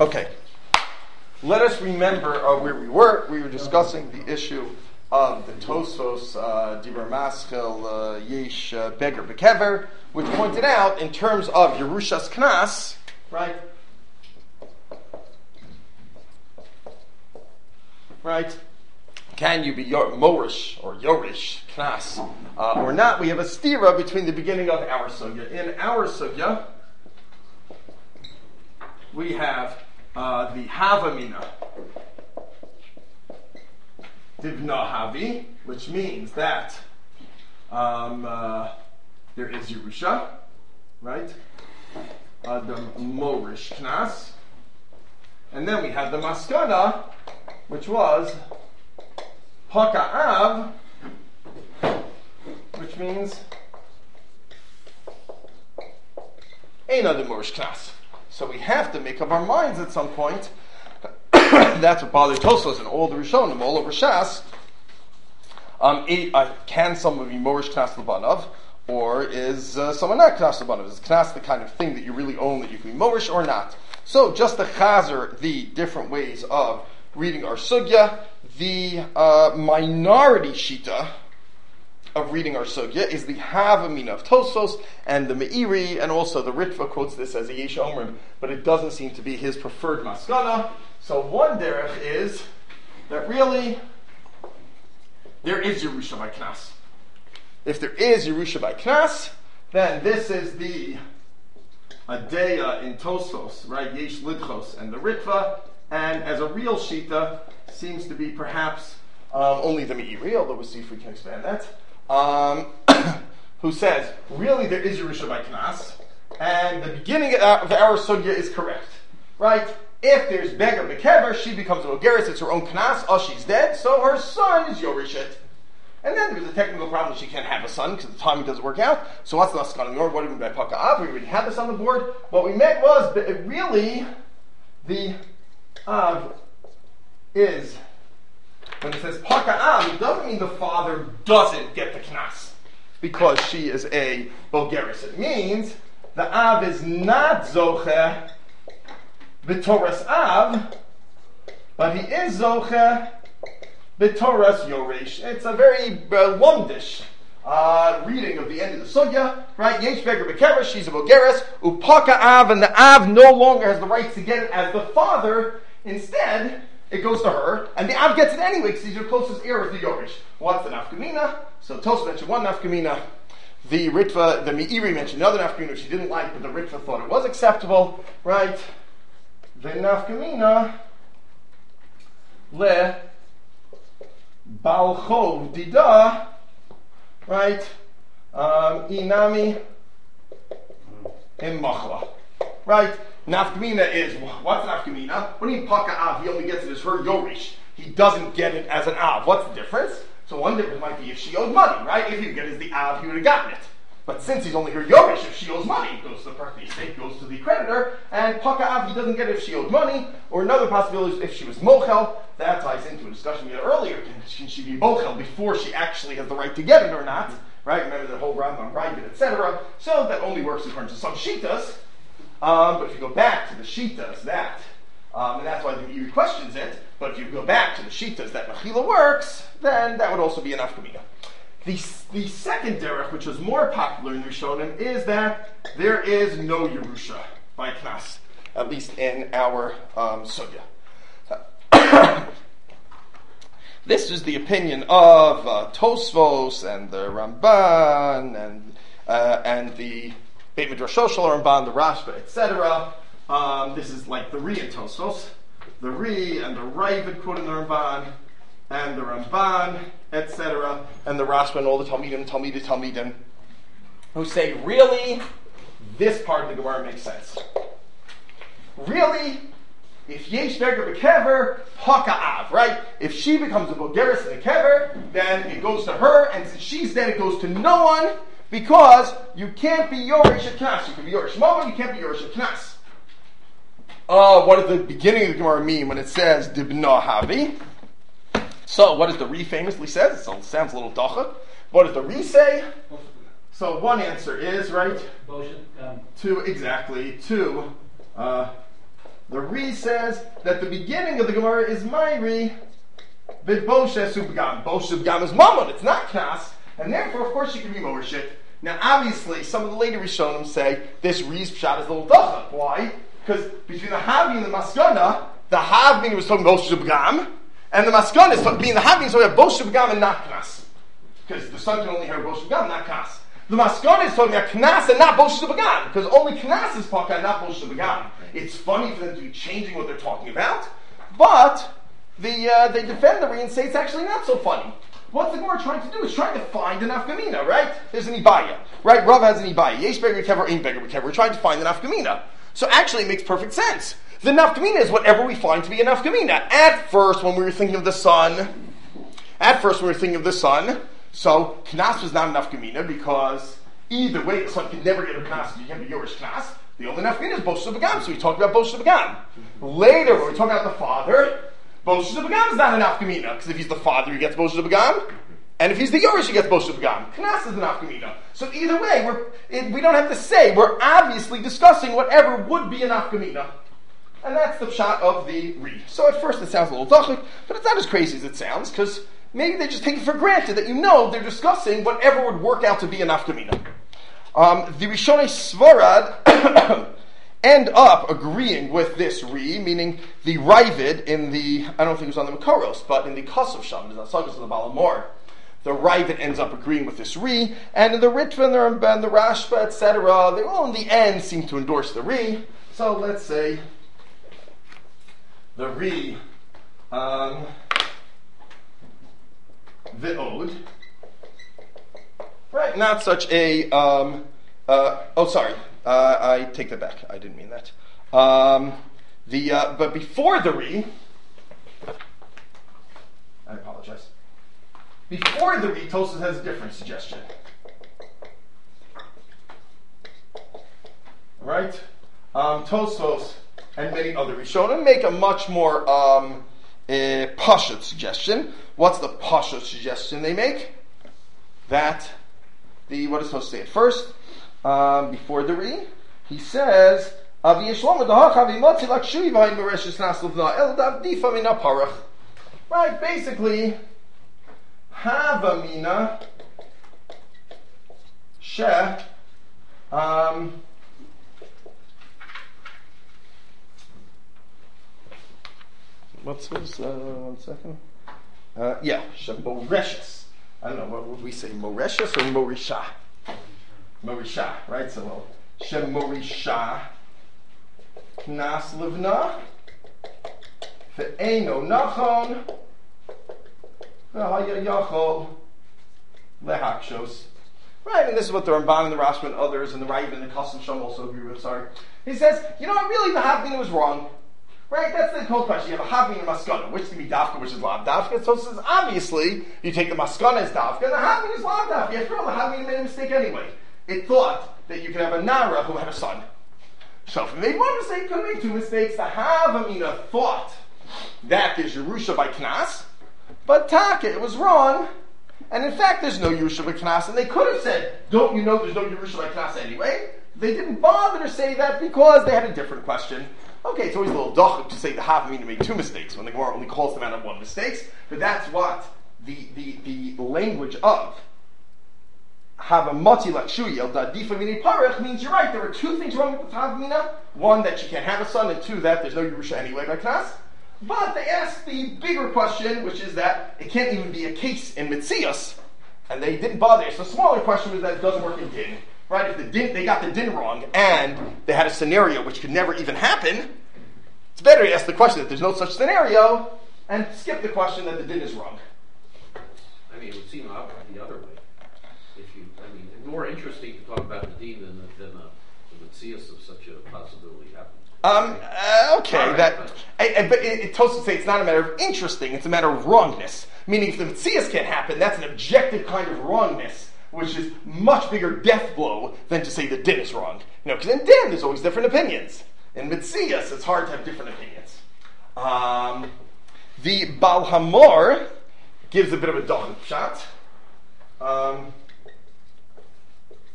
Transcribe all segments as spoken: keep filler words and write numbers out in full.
Okay. Let us remember uh, where we were. We were discussing the issue of the Tosfos, uh, Dibar Maschil, uh, Yesh, uh, Beger, Bekever, which pointed out in terms of Yerushas Knas, right? Right? Can you be Yor- Morish or Yorish Knas uh, or not? We have a stira between the beginning of our sugya. In our sugya, we have uh, the Havamina Divna Havi, which means that um, uh, there is Yerusha, right? Uh, the Morish Knas. And then we have the Maskana, which was Haka'av, which means Eina de Morish Knas. So we have to make up our minds at some point. That's what bothered Tosfos and all the Rishonim, all over Shas. Um, eight, uh, can someone be Morish Knas L'banav, or is uh, someone not Knas L'banav? Is Knas the kind of thing that you really own that you can be Morish or not? So just to chazer the different ways of reading our sugya, the uh, minority shita of reading our sugya is the Havamina of Tosfos and the Meiri, and also the Ritva quotes this as a Yesh Omrim, but it doesn't seem to be his preferred maskana. So one derech is that really there is Yerusha by Knas. If there is Yerusha by Knas, then this is the Adeya in Tosfos, right? Yesh Lidchos and the Ritva, and as a real shita seems to be perhaps um, only the Meiri, although we'll see if we can expand that. Um, who says, really there is Yerusha by Knas, and the beginning of our sugya is correct, right? If there's Beger Bekever, she becomes a Bogeris, it's her own Knas, oh, she's dead, so her son is Yorishit. And then there's a technical problem, she can't have a son, because the timing doesn't work out. So what's the Naskana Yor? What do we mean by Paka'av? We already had this on the board. What we meant was, that it really, the Av is, when it says Paka'av, it doesn't mean the father doesn't get the Knas because she is a Bogeris. It means the Av is not Zoche B'Toras Av, but he is Zoche B'Toras Yoresh. It's a very uh, lumdish uh, reading of the end of the sugya, right? Yesh Beger Bekever, she's a Bogeris, Upaka'av, and the Av no longer has the rights to get it as the father. Instead, it goes to her, and the Av gets it anyway because he's your closest heir with the Yorish. What's the nafkamina? So Tosfos mentioned one nafkamina. The Ritva, the Meiri mentioned another nafkamina which he didn't like, but the Ritva thought it was acceptable, right? The nafkamina le balchov dida, right? Um, inami imachla, right? Nafkamina is, what's nafkamina? When he paka av, he only gets it as her Yorish. He doesn't get it as an av. What's the difference? So one difference might be if she owed money, right? If he would get it as the av, he would have gotten it. But since he's only her Yorish, if she owes money, it goes to the part of the estate, goes to the creditor, and paka av, he doesn't get it if she owed money. Or another possibility is if she was mochel. That ties into a discussion we had earlier. Can, can she be mochel before she actually has the right to get it or not? Right? Remember the whole Rambam, Ravid, et cetera. So that only works according to some shitas. Um, but if you go back to the shitas that, um, and that's why the Meiri questions it, but if you go back to the shitas that Mechila works, then that would also be an afkamina. The, the second derech, which is more popular in Rishonim, is that there is no Yerusha by Knas, at least in our um, sugya. This is the opinion of uh, Tosfos and the Ramban and uh, and the Beit Midrash Shoshal Ramban, the Rashba, et cetera. Um, this is like the Ri and Tosfos, the Ri and the Ravid quoting the Ramban, and the Ramban, et cetera, and the Rashba and all the Talmidim, Talmidim, Talmidim, who say, really, this part of the Gemara makes sense. Really, if Yesh Beger Bekever, Haka'av, right? If she becomes a Bogeris and a Kever, then it goes to her, and since she's dead, it goes to no one, because you can't be Yorish at Knas. You can be Yorish Mama, you can't be Yorish at Knas. Uh, what does the beginning of the Gemara mean when it says Dibna Havi? So, what does the Ri famously says? It sounds a little dacha. What does the Ri say? So, one answer is, right? Um. To, exactly, to uh, The Ri says that the beginning of the Gemara is Mayri, but Boshe Subgam. Boshe Subgam is Mammon, it's not Knas, and therefore, of course, she can be Morishit. Now, obviously, some of the later Rishonim say this Ri's Pshat is a little Dacha. Why? Because between the Havi and the Maskana, the Havi was talking Boshe Subgam, and the Maskana is being the Havi, so we have Boshe Subgam and not Knas. Because the son can only hear Boshe Subgam, not Knas. The Maskana is talking about Knas and not Boshe Subgam, because only Knas is Paka and not Boshe Subgam. It's funny for them to be changing what they're talking about, but the, uh, they defend the Ri and say it's actually not so funny. What the Gemara trying to do is trying to find an Afkamina, right? There's an Ibaya, right? Rav has an Ibaya. Yesh beggar kever, ain't beggar kever. We're trying to find an Afkamina. So actually it makes perfect sense. The Nafkamina is whatever we find to be an Nafkamina. At first, when we were thinking of the sun, at first when we were thinking of the sun, so Knas was not an Nafkamina because either way the son can never get a Knas, you can't be Yorish Knas. The only Nafkamina is Boshe Subagam, so we talked about Boshe Subagam. Later, when we talk about the father, Boshe Subagam is not an Nafkamina, because if he's the father, he gets Boshe Subagam, and if he's the Yorish, he gets Boshe Subagam. Knas is an Nafkamina. So either way, we're, it, we don't have to say, we're obviously discussing whatever would be an Nafkamina. And that's the shot of the Ri. So at first it sounds a little dachik, but it's not as crazy as it sounds, because maybe they just take it for granted that you know they're discussing whatever would work out to be a Nafkamina. Um, the Rishonei Svarad end up agreeing with this Ri, meaning the Ravid in the, I don't think it was on the Makoros, but in the Kosov Sham, the Sagas of the Balamor, the Ravid ends up agreeing with this Ri, and the Ritva and the Ramban, the Rashba, et cetera, they all in the end seem to endorse the Ri. So let's say the Ri, um, the Ode, right? Not such a, um, uh, oh, sorry, uh, I take that back. I didn't mean that. Um, the uh, but before the Ri, I apologize. Before the Ri, Tosfos has a different suggestion. All right, um, Tosfos and many other Rishonim make a much more um, uh, Pashut suggestion. What's the Pashut suggestion they make? That the what does Tosfos say at first? Um, before the Ri, he says, right? Basically, Havamina She um, what's his, uh, one second? Uh, yeah, Moreshes. I don't know, what would we say, Moreshes or Morisha? Morisha, right? So, well, Shem Morisha Knas Livna Ve'eno Nachon Ve'haya Yachol Lehakshos. Right, and this is what the Ramban and the Rashba and others and the Rav and the Kosov Sham also agree with. Sorry. He says, you know what, really the Havdina was wrong. Right, that's the whole question. You have a Havdina and a Maskana. Which to be Dafka, which is Lav Dafka. So it says, obviously, you take the Maskana as Dafka, and the Havdina is Lav Dafka. After all, the Havdina made a mistake anyway. It thought that you could have a Nara who had a son. So if it made one mistake, it could make two mistakes. The Havamina thought that there's Yerusha by Knas, but Taka, it was wrong. And in fact, there's no Yerusha by Knas, and they could have said, don't you know there's no Yerusha by Knas anyway? They didn't bother to say that because they had a different question. Okay, it's always a little dachuk to say the Havamina made two mistakes when the Gemara only calls them out of one mistakes, but that's what the, the, the language of Havamati Lakshuya, Dadifa Mini Parech means you're right, there are two things wrong with the Havamina. One, that you can't have a son, and two, that there's no Yerusha anyway by Knas. But they asked the bigger question, which is that it can't even be a case in Mitzias, and they didn't bother. So the smaller question was that it doesn't work in Din. Right? If the din, they got the Din wrong, and they had a scenario which could never even happen, it's better to ask the question that there's no such scenario, and skip the question that the Din is wrong. I mean, it would seem odd the other way. If you, I mean, it's more interesting to talk about the Din than the, than the, the Mitzias of such a possibility happening. Um, uh, okay, right, that, but, I, I, but it, it Tosfos say it's not a matter of interesting, it's a matter of wrongness. Meaning if the Mitzias can't happen, that's an objective kind of wrongness, which is much bigger death blow than to say the Din is wrong. You know, because in Din, there's always different opinions. In Mitzias, it's hard to have different opinions. Um, the Bal Hamor gives a bit of a dog shot. Um,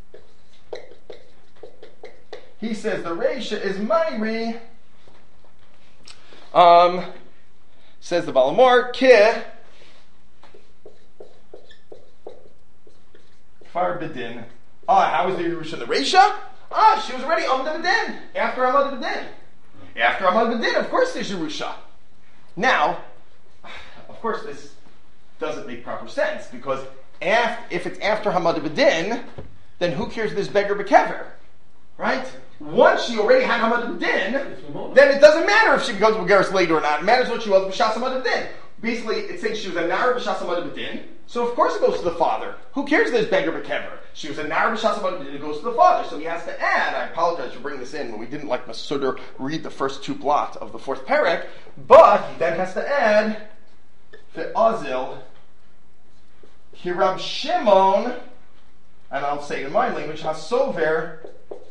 he says the Reisha is Mayri Um, says the Balamor, Ki Far Bedin. Ah, how was the Yerusha in the Reisha? Ah, she was already Amad Bedin. After Amad Bedin. After Amad Bedin, of course there's Yerusha. Now, of course this doesn't make proper sense, because af- if it's after Hamad Bedin, then who cares if this beggar bekever? Right? Once she already had Hamad Bedin, then it doesn't matter if she becomes Bulgaris later or not. It matters what she was B'shas Hamad Bedin. Basically, it's saying she was a Nara B'shas Hamad Bedin, so of course it goes to the father. Who cares if this beggar bekever? She was a Nara B'shas Hamad Bedin, it goes to the father. So he has to add, I apologize for bringing this in when we didn't like Masuder read the first two blot of the fourth perek, but he then has to add Ve'azil Hirab Shimon, and I'll say it in my language, Hasover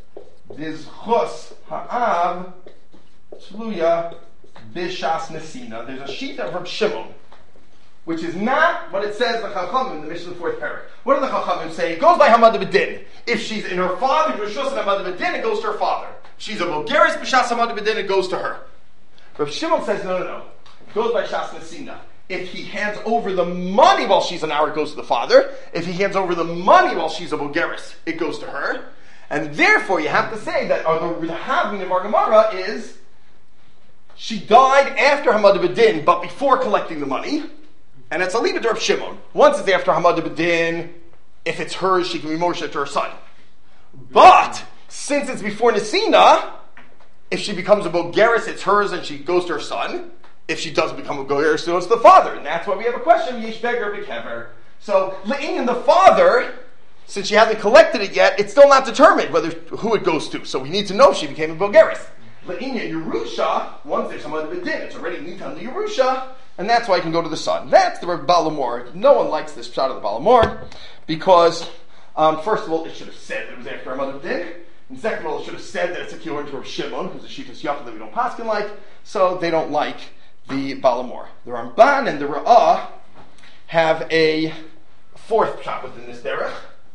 Dizchus Ha'av Tluya Bishas Nesina. There's a sheet of Rab Shimon, which is not what it says the Chachamim in the Mishnah fourth parak. What do the Chachamim say? It goes by Hamad Bedin. If she's in her father's Rishus and Hamad Bedin, it goes to her father. If she's a Bulgaris Bishas Hamad Bedin, it goes to her. Rab Shimon says, no, no, no. It goes by Shas Nesina. If he hands over the money while she's an hour, it goes to the father. If he hands over the money while she's a Bulgaris, it goes to her. And therefore, you have to say that uh, the Havmin of our Gemara is she died after Hamad Bedin, but before collecting the money. And it's a leave it to Reb Shimon. Once it's after Hamad Bedin, if it's hers, she can be Moshe to her son. But since it's before Nesina, if she becomes a Bulgaris, it's hers and she goes to her son. If she doesn't become a Bulgaris, it goes to the father. And that's why we have a question, Yesh Beggar Bekever. So, Le'in, the father, since she hasn't collected it yet, it's still not determined whether who it goes to. So we need to know if she became a Bulgaris. Le'in Yerusha, once there's Hamad Bedin, it's already Nitan to Yerusha, and that's why it can go to the son. That's the Balamor. No one likes this shot of the Balamor, because, um, first of all, it should have said that it was after Hamad Bedin, and second of all, it should have said that it's a Kiyor to Reb Shimon, because the Shitas Yafa that we don't paskin like, so they don't like the Balamor. The Ramban and the Ra'ah have a fourth shot within this derech.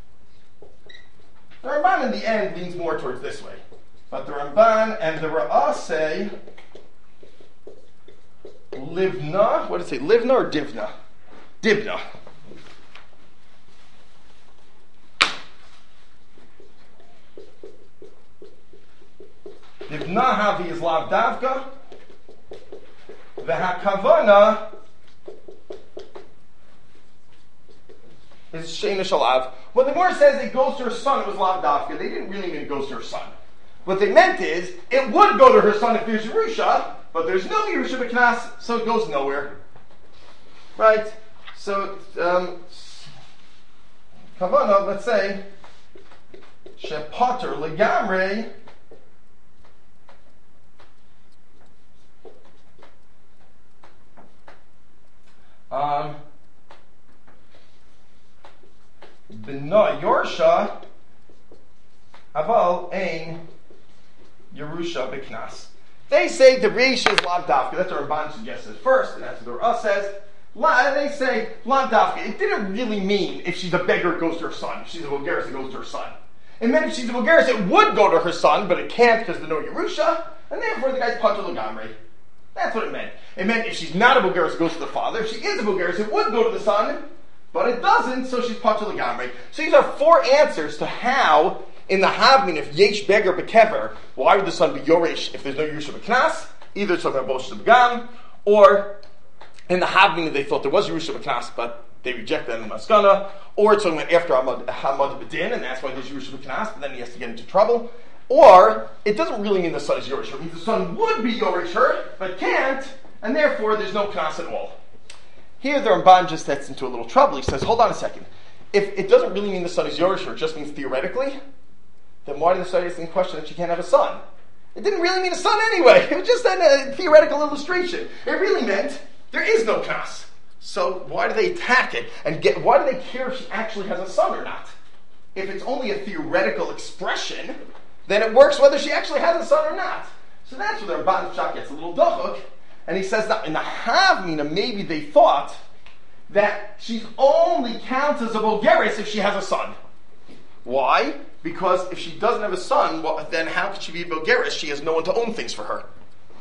The Ramban in the end leans more towards this way. But the Ramban and the Ra'ah say Livna, what did it say? Livna or Divna? Dibna. Divna havi is lav davka. V'hakavana is sheina shalav. When the Gemara says it goes to her son, it was lav davka. They didn't really mean it goes to her son. What they meant is it would go to her son if there's Yerusha, but there's no Yerusha b'knas, so it goes nowhere. Right? So, um, kavana, let's say, shepater legamrei. Um, B'na Yorsha Aval Ein Yerusha B'knas. They say the Reish is Lav Dafka. That's what Ramban suggests first, and that's what the Ra'ah says. La, they say Lav Dafka. It didn't really mean if she's a beggar, it goes to her son. If she's a Bulgaris, it goes to her son. It meant if she's a Bulgaris, it would go to her son, but it can't because there's no Yerusha, and therefore the guy's Pater L'gamrei. That's what it meant. It meant if she's not a Bulgaris, it goes to the father. If she is a Bulgaris, it would go to the son, but it doesn't, so she's Pater L'gamrei. So these are four answers to how, in the Havmin, if Yesh Beggar Bekever, why would the son be Yoresh if there's no Yerusha B'knas? Either it's talking about Bosh B'gam, or in the Havmin, they thought there was Yerusha B'knas, but they rejected that in the Maskana, or it's talking about after Hamad, Hamad Bedin, and that's why there's Yerusha B'knas, but then he has to get into trouble. Or, it doesn't really mean the son is Yoresh. It means the son would be Yoresh her, but can't, and therefore there's no Knas at all. Here the Ramban just gets into a little trouble. He says, hold on a second. If it doesn't really mean the son is Yoresh her, it just means theoretically, then why did the study in question that she can't have a son? It didn't really mean a son anyway. It was just a theoretical illustration. It really meant there is no Knas. So why do they attack it? And get, why do they care if she actually has a son or not? If it's only a theoretical expression, then it works whether she actually has a son or not. So that's where the Ramban Pshat gets a little dachuk, and he says that in the Havmina, maybe they thought that she's only counts as a Bulgaris if she has a son. Why? Because if she doesn't have a son, well, then how could she be a Bulgaris? She has no one to own things for her.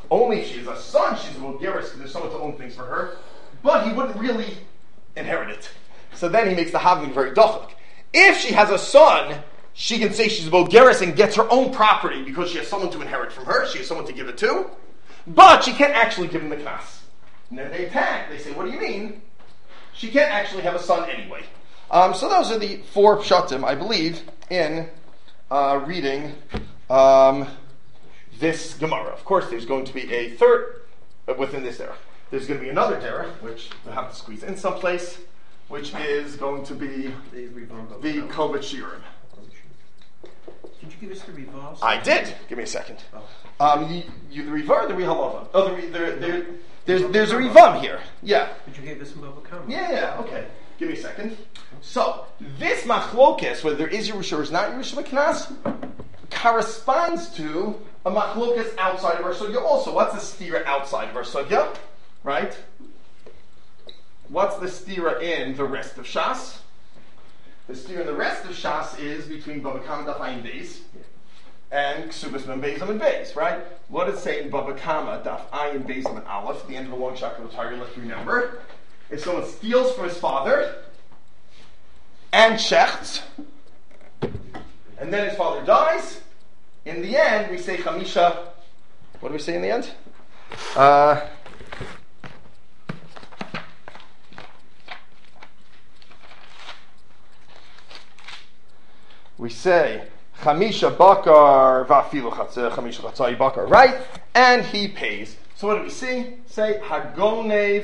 only if she has a son, she's a Bulgaris, because there's someone to own things for her, but he wouldn't really inherit it. So then he makes the Havmin very dochak. If she has a son, she can say she's a Bulgaris and gets her own property because she has someone to inherit from her, she has someone to give it to, but she can't actually give him the knas. And then they attack. They say, what do you mean? She can't actually have a son anyway. Um, so those are the four pshatim, I believe, in uh, reading um, this Gemara. Of course, there's going to be a third uh, within this era. There's going to be another dera, which we'll have to squeeze in someplace, which is going to be the Kovet Shirim. Did you give us the Rivas? I did. Give me a second. Oh. Um, you, you the Riva or the Rihalava? Oh, the, the, the, there's there's a Rivam here. Yeah. But you gave us some Bava Kama. Yeah, yeah. Okay. Give me a second. So this machlokes, whether there is Yerusha or is not Yerusha Knas, corresponds to a machlokes outside of our sugya. Also, what's the stira outside of our sugya? Right? What's the stira in the rest of Shas? The stira in the rest of Shas is between Bava Kama Daf Ayin Beis and Ksubas Mem Beis and Beis, right? What does it say in Bava Kama Daf Ayin Beis and Aleph, the end of the long chapter of the Torah? Let's remember: if someone steals from his father and shechts, and then his father dies, in the end we say Chamisha. What do we say in the end? Uh, we say Chamisha Bakar Vafilu Chamisha Chatzai Bakar, right? And he pays. So what do we see? Say Hagonev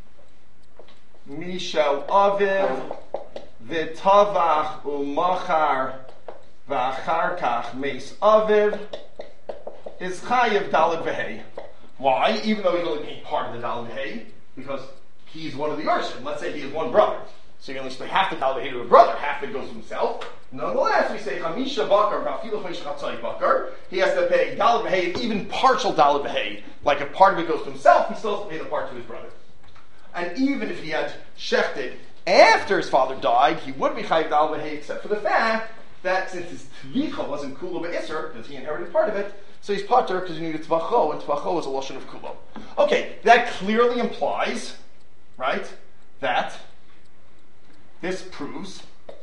Mishel Aviv V'Tavach Umachar V'Acharkach Meis Aviv is Chayev Daled V'Hei. Why? Even though he's only paying part of the Daled V'Hei, because he's one of the Yershim. Let's say he has one brother. So you only pay half the Daled V'Hei to a brother, half it goes to himself. Nonetheless, we say Chamisha Bakar Vafilu Chamisha Chatzai Bakar. He has to pay Daled V'Hei, even partial Daled V'Hei. Like if part of it goes to himself, he still has to pay the part to his brother. And even if he had shechted after his father died, he would be Chayiv Daled V'Hei, except for the fact that since his Tvicha wasn't Kulo Be'Isr, because he inherited part of it, so he's Pater because he needed Tvacho, and Tvacho is a Lashon of Kulo. Okay, that clearly implies, right, that this proves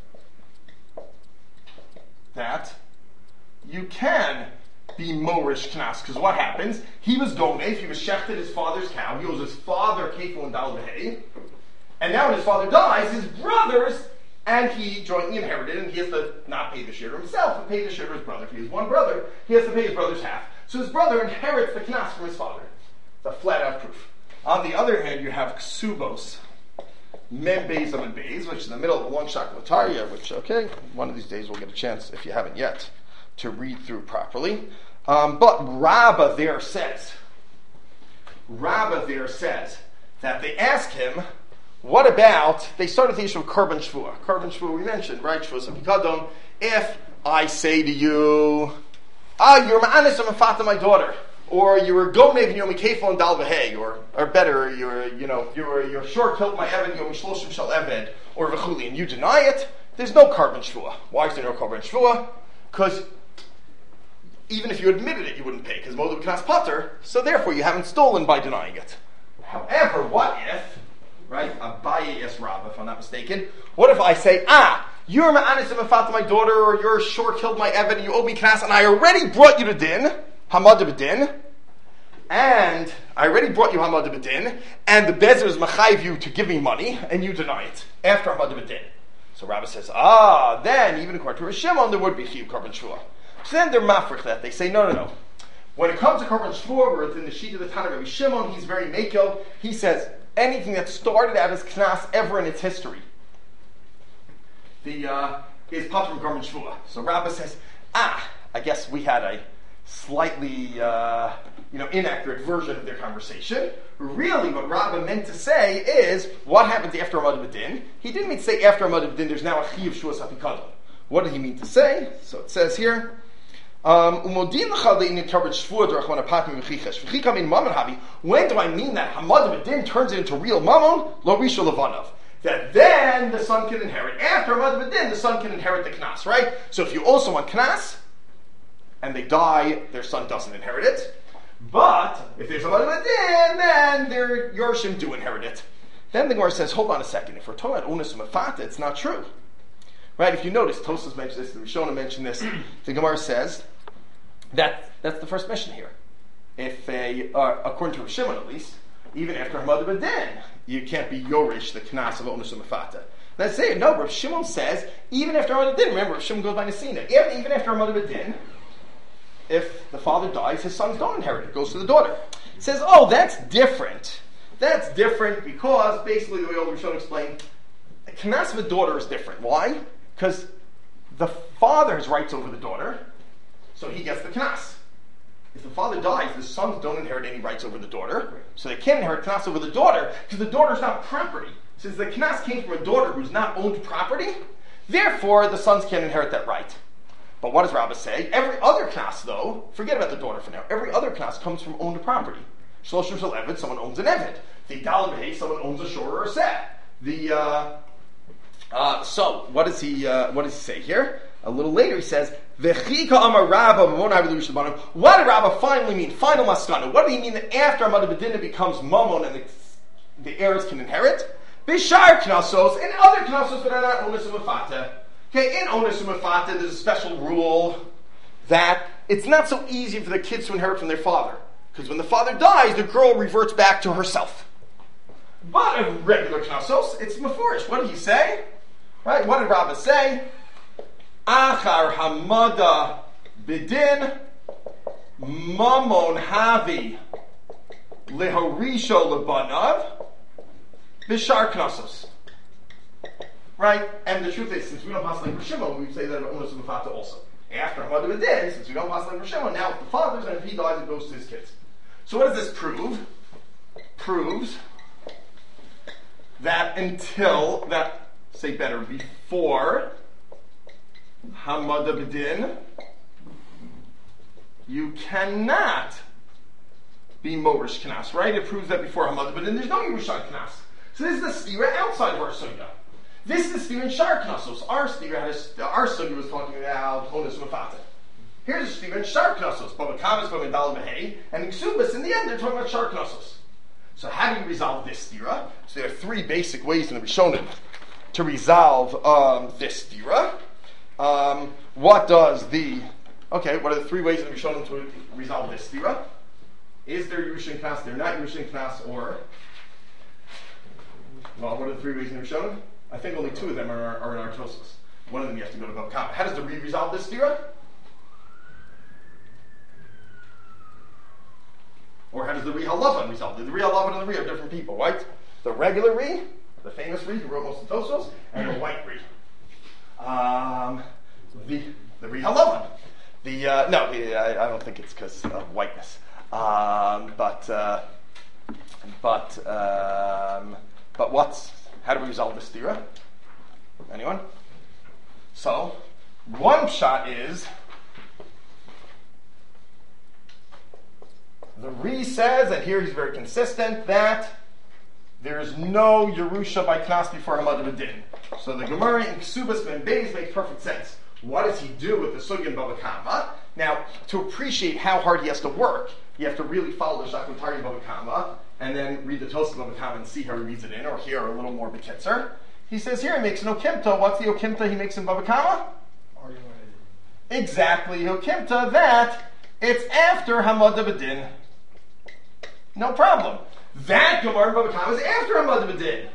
that you can be Morish Knas, because what happens? He was Domev, he was shechted his father's cow, he owes his father Kefil and Daled V'Hei, and now when his father dies, his brothers, and he jointly inherited, and he has to not pay the share himself, but pay the share to his brother. If he has one brother, he has to pay his brother's half. So his brother inherits the Knas from his father. It's a flat-out proof. On the other hand, you have Ksubos, Mem Beis and Beis, which is in the middle of the long Shaklatariya, which, okay, one of these days we'll get a chance, if you haven't yet, to read through properly. Um, but Rabbah there says, Rabbah there says that they ask him, what about, they started the issue of Korban Shvuah. Korban Shvuah we mentioned, right? Shvuah Sapikadon. If I say to you, ah, you're Ma'anis of Mafata, my daughter, or you were Gomev and you're Mikefo and Dal V'Hei, or or better, you're you know you're you're short killed my Evan, you're Mishloshim Shal Eved, or V'chuli, and you deny it. There's no Korban Shvuah. Why is there no Korban Shvuah? Because even if you admitted it, you wouldn't pay, because Moed Knas Pater. So therefore, you haven't stolen by denying it. However, what if, right? Abaye es Rabbah, if I'm not mistaken. What if I say, ah, you're Ma'anis of Mafata, my daughter, or you're short killed my Evan, and you owe me Knas, and I already brought you to Din. Hamad B'Din, and I already brought you Hamad B'Din, and the Bezer is machayiv you to give me money, and you deny it after Hamad B'Din. So Rabbah says, ah, then even according to Rosh Shimon, there would be Chiyuv Korban Shvuah. So then they're mafrich that. They say, no, no, no. When it comes to Korban Shvuah, where it's in the sheet of the Tanna of Rabbi Shimon, he's very makel. He says, anything that started out as Knas ever in its history, the uh, is Pater from Korban Shvuah. So Rabbah says, ah, I guess we had a slightly, uh, you know, inaccurate version of their conversation. Really, what Rabbah meant to say is, what happens after Hamad B'Din? He didn't mean to say after Hamad B'Din, there's now a Chiyuv Shvuas HaPikadon. What did he mean to say? So it says here, um, when do I mean that Hamad B'Din turns it into real Mammon? Lo Risha Levanov. That then the son can inherit. After Hamad B'Din, the son can inherit the Knas, right? So if you also want Knas, and they die, their son doesn't inherit it. But if there's a Hamad B'Din, then their Yorshim do inherit it. Then the Gemara says, hold on a second. If we're talking about Onus Mefata, it's not true. Right? If you notice, Tosfos mentioned this, the Rishona mentioned this. The Gemara says that that's the first mission here. If a, uh, according to Rav Shimon at least, even after Hamad B'Din, you can't be Yorish, the Knas of Onus Mefata. Let's say, no, Rav Shimon says, even after Hamad B'Din, remember, Rav Shimon goes by Nesina, even, even after Hamad B'Din, if the father dies, his sons don't inherit it. It goes to the daughter. It says, oh, that's different. That's different because, basically, the way Old Rishon explained, a Knas of a daughter is different. Why? Because the father has rights over the daughter, so he gets the Knas. If the father dies, the sons don't inherit any rights over the daughter, so they can't inherit Knas over the daughter, because the daughter's not property. Since the Knas came from a daughter who's not owned property, therefore the sons can't inherit that right. But what does Rabbah say? Every other Knas, though, forget about the daughter for now, every other Knas comes from owned property. Shloshim Shel Eved, someone owns an Eved. The Dal B'Hei, someone owns a shore or a set. The, uh, uh, so, what does he, uh, what does he say here? A little later he says, V'chika amar Rabba mamon ha'avelu shalbanim. What did Rabba finally mean? Final maskana. What did he mean that after Hamad B'Din becomes mamon and the, the heirs can inherit? Bishar knasos, and other knasos that are not onus mefata. Okay, in onus mefata there's a special rule that it's not so easy for the kids to inherit from their father. Because when the father dies, the girl reverts back to herself. But of regular knasos, it's mefurish. What did he say? Right, what did Rabba say? Achar Hamada B'Din Mamon Havi Lehorisho Lebanav Bishar Knasos. Right? And the truth is, since we don't pass like Rishimon, we say that about Onus Mefata also. After Hamada B'Din, since we don't pass like Rishimon, now if the father's, and if he dies, it goes to his kids. So what does this prove? Proves that until, that, say better, before Hamad B'Din, you cannot be Morish Knas, right? It proves that before Hamad B'Din, there's no Yerusha Knas. So this is the stira outside of our sugya. This is the stira in Shar Knasos. Our stira had a, our sugya was talking about Onus Mefata. Here's a stira in Shar Knasos. Baba Kamas, Baba Dal B'Hei, and in Ksubas, in the end, they're talking about Shar Knasos. So how do you resolve this stira? So there are three basic ways in the Rishonim to resolve um, this stira. Um, what does the, okay, what are the three ways in the Rishonim to resolve this stira? Is there Yerushin Knas, they're not Yerushin Knas, or, well, what are the three ways in the Rishonim? I think only two of them are, are in our Tosfos. One of them you have to go to Bava Kama. How does the Re resolve this stira? Or how does the Re Halavan resolve it? The Re Halavan and the Re are different people, right? The regular Re, the famous Re who wrote most of the Tosfos, and the white Re. Um, the the Re Halavan. The uh, no, I, I don't think it's because of whiteness. Um, but uh, but um, but what's how do we resolve this stira? Anyone? So one shot is the Re says, and here he's very consistent, that there's no Yerusha by Knas before Hamad B'Din. So the Gemara in Ksubas Ben Beis makes perfect sense. What does he do with the Sugya in Bava Kama? Now, to appreciate how hard he has to work, you have to really follow the Shakutari Bava Kama, and then read the Tosfos Bava Kama and see how he reads it in, or here a little more Bekitzer. He says here he makes an Okimta. What's the Okimta he makes in Bava Kama? Exactly, Okimta, that it's after Hamad B'Din. No problem. That Gemara in Bava Kama is after Hamad B'Din.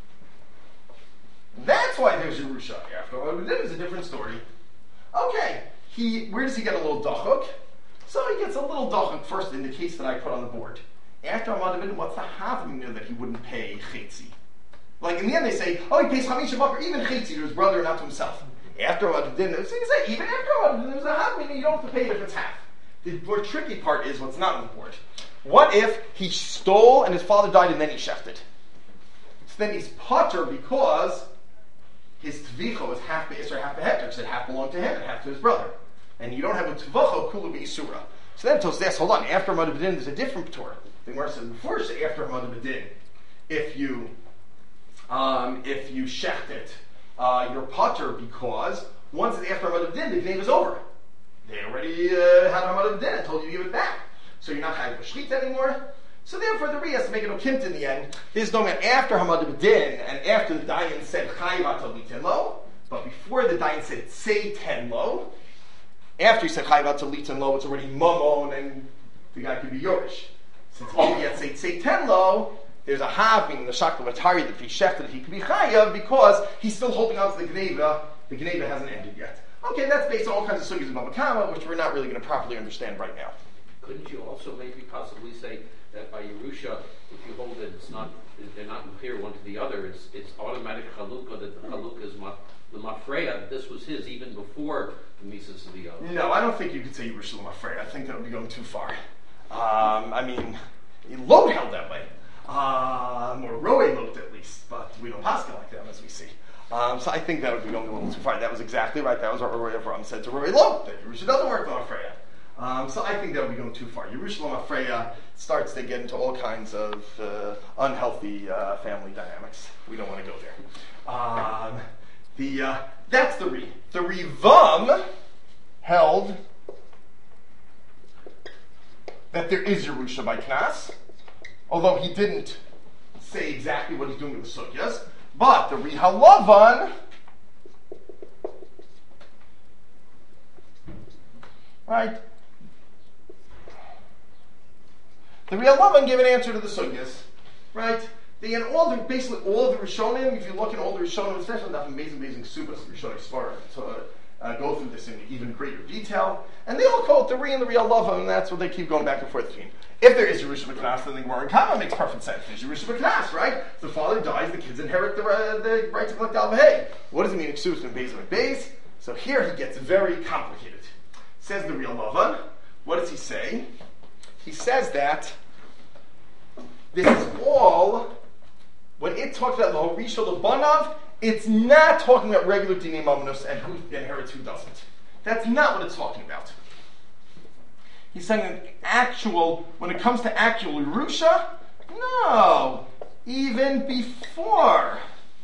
That's why there's Yerusha. After Hamad B'Din is a different story. Okay, he where does he get a little dachuk? So he gets a little dachuk first in the case that I put on the board. After Hamad B'Din, what's the havamina that he wouldn't pay chetzi? Like in the end they say, oh, he pays chamisha bakar, even chetzi to his brother and not to himself. After Hamad B'Din, so you say, even after Hamad B'Din, there's a havamina, you don't have to pay it if it's half. The more tricky part is what's not on the board. What if he stole and his father died and then he shefted? So then he's potter because his tvicho is half be'isr, half be'heter, because it half belonged to him and half to his brother. And you don't have a tvacho kulu be'isura. So then Tos says, hold on, after Hamad B'Din there's a different Torah. The Gemara says before say after Hamad B'Din, if you um, if you shecht it, uh, you're potter because once it's after Hamad B'Din, the game is over. They already uh, had Hamad B'Din and told you to give it back. so you're not chayiv b'shchita anymore. So therefore, the Ri has to make it okimt in the end. This is knowing that after Hamad B'din and after the Dayan said chayiv atal litin lo, but before the Dayan said say ten lo, after he said chayiv atal litin lo, it's already mamon and the guy could be yorish. Since he yet say say ten lo, there's a having in the shakla vatari that he shefted that he could be chayiv because he's still holding on to the gneva. The gneva hasn't ended yet. Okay, that's based on all kinds of sugis in Bava Kama, which we're not really going to properly understand right now. Couldn't you also maybe possibly say that by Yerusha, if you hold it, it's not, they're not clear one to the other, it's it's automatic chalukah, that the chalukah is ma, the mafreya, that this was his even before the Mises of the other? No, I don't think you could say Yerusha l'mafreya. I think that would be going too far. Um, I mean, Lot held that way. Um, or Roe looked at least, but we don't pass like them as we see. Um, so I think that would be going a little too far. That was exactly right. That was what Roe Avram said to Roe Lot, that Yerusha doesn't work on Afreya. Um, so I think that would be going too far. Yerushalayim Afreya starts to get into all kinds of uh, unhealthy uh, family dynamics. We don't want to go there. Um, the uh, that's the Ri. The Rivam held that there is Yerusha by Knas, although he didn't say exactly what he's doing with the sugyas. But the Ri Halavan, right? The Ri Halavan gave an answer to the sugyas, right? They in all the basically all of the Rishonim. If you look at all the Rishonim, especially that amazing, amazing Subas Rishonim Sfar, to uh, go through this in even greater detail, and they all call it the Ri and the Ri Halavan, and that's what they keep going back and forth between. If there is Yerusha B'Knas, then the Gemara in Kama makes perfect sense. There's Yerusha B'Knas, right? The father dies, the kids inherit the, uh, the right to collect al v'hei. What does it mean, Ksus and Beis and Beis? So here he gets very complicated. Says the real Lavan. What does he say? He says that this is all, when it talks about L'Horisha L'Banav, it's not talking about regular Dinei Mamonus and who inherits, who doesn't. That's not what it's talking about. He's saying that actual, when it comes to actual Yerusha, no, even before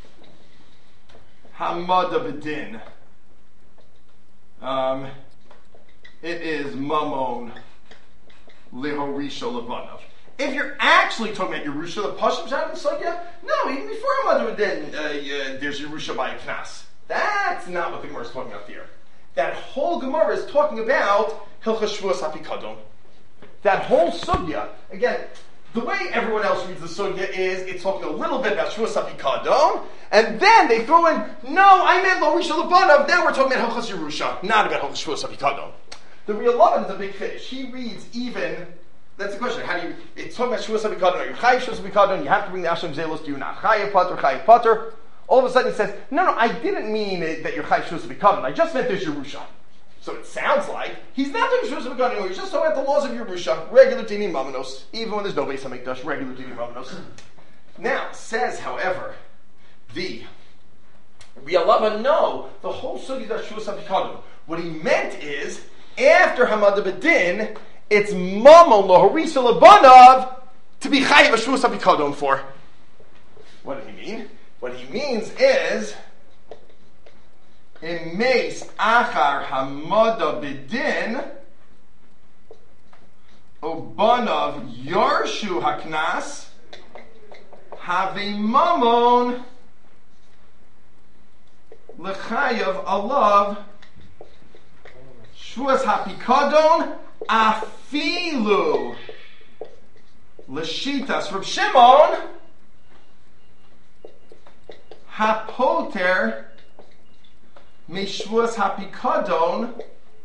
Hamada B'din, um, it is Mamon Lehorisha Levanav. If you're actually talking about Yerusha, the Pashim Shad and Sugya, no, even before Hamada B'din, uh, uh, there's Yerusha by a Knas. That's not what the Gemara is talking about there. That whole Gemara is talking about Hilchas Shvuas HaPikadon. That whole sugya, again, the way everyone else reads the sugya is it's talking a little bit about Shvuas HaPikadon, and then they throw in, no, I meant Lo Risha L'Banav, now we're talking about Hilchas Yerusha, not about Hilchas Shvuas HaPikadon. The Real Lavan is a big fish. He reads even, that's the question, how do you, it's talking about Shvuas HaPikadon, are you Chayiv Shvuas HaPikadon, you have to bring the Hashem Zelos, do you not? Chayiv Pater, Chayiv Pater. All of a sudden he says, no, no, I didn't mean it, that you're Chayiv Shvuas HaPikadon, I just meant there's Yerusha. So it sounds like he's not doing Shvuas HaPikadon anymore. He's just talking about the laws of Yerusha, regular Dinei Mamonos, even when there's no Beis HaMikdash, regular Dinei Mamonos. Now, says, however, the Rialava, no, the whole sugi is Shvuas HaPikadon. What he meant is, after Hamada B'din, it's Mamon L'Horisha L'Banav to be Chayiv Shvuas HaPikadon for. What did he mean? What he means is, Emeis achar hamada b'din ubanav yarshu haknas have mamon lechayav alav shvuas hapikadon afilu l'shitas Reb Shimon hapoter Mishvuas HaPikadon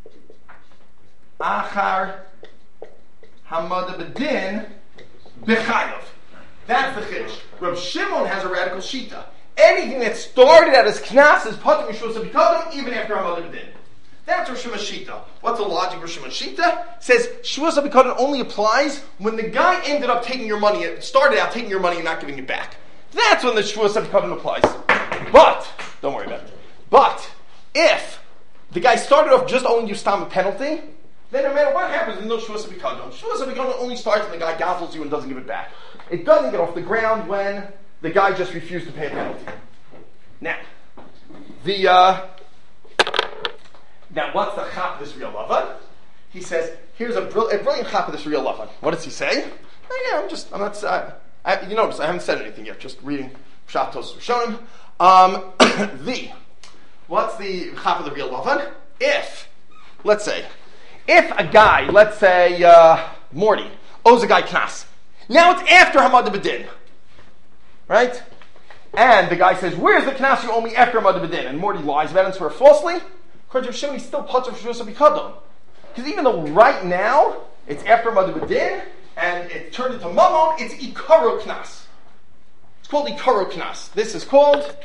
Achar Hamada B'din B'chayav. That's the chiddush. Reb Shimon has a radical shita. Anything that started out as knas is patur Mishvuas HaPikadon even after Hamada B'din. That's Reb Shimon's shita. What's the logic of Reb Shimon's shita? Says Shvuas HaPikadon only applies when the guy ended up taking your money, started out taking your money and not giving it back. That's when the Shvuas HaPikadon applies. But, don't worry about it. But, if the guy started off just owing you stam a penalty, then no matter what happens, there's no Shvuas HaPikadon. Shvuas HaPikadon only starts when the guy gavels you and doesn't give it back. It doesn't get off the ground when the guy just refused to pay a penalty. Now, the uh, now what's the chap of this real lava? he says, here's a, brill- a brilliant chap of this real Lavan. What does he say? Oh, yeah, I'm just, I'm not, uh, I, you notice, I haven't said anything yet, just reading Pshat Tosfos Rishonim. Um, the, what's the chap of the real Lavan? If, let's say, if a guy, let's say, uh, Morty, owes a guy knas. Now it's after Hamad B'din. Right? And the guy says, where's the knas you owe me after Hamad B'din? And Morty lies about it and swears falsely. According to Shimon, he's still Patur Shusha B'Kadon. Because even though right now, it's after Hamad B'din, and it turned into Mammon, it's Ikaro Knas. It's called Ikaro Knas. This is called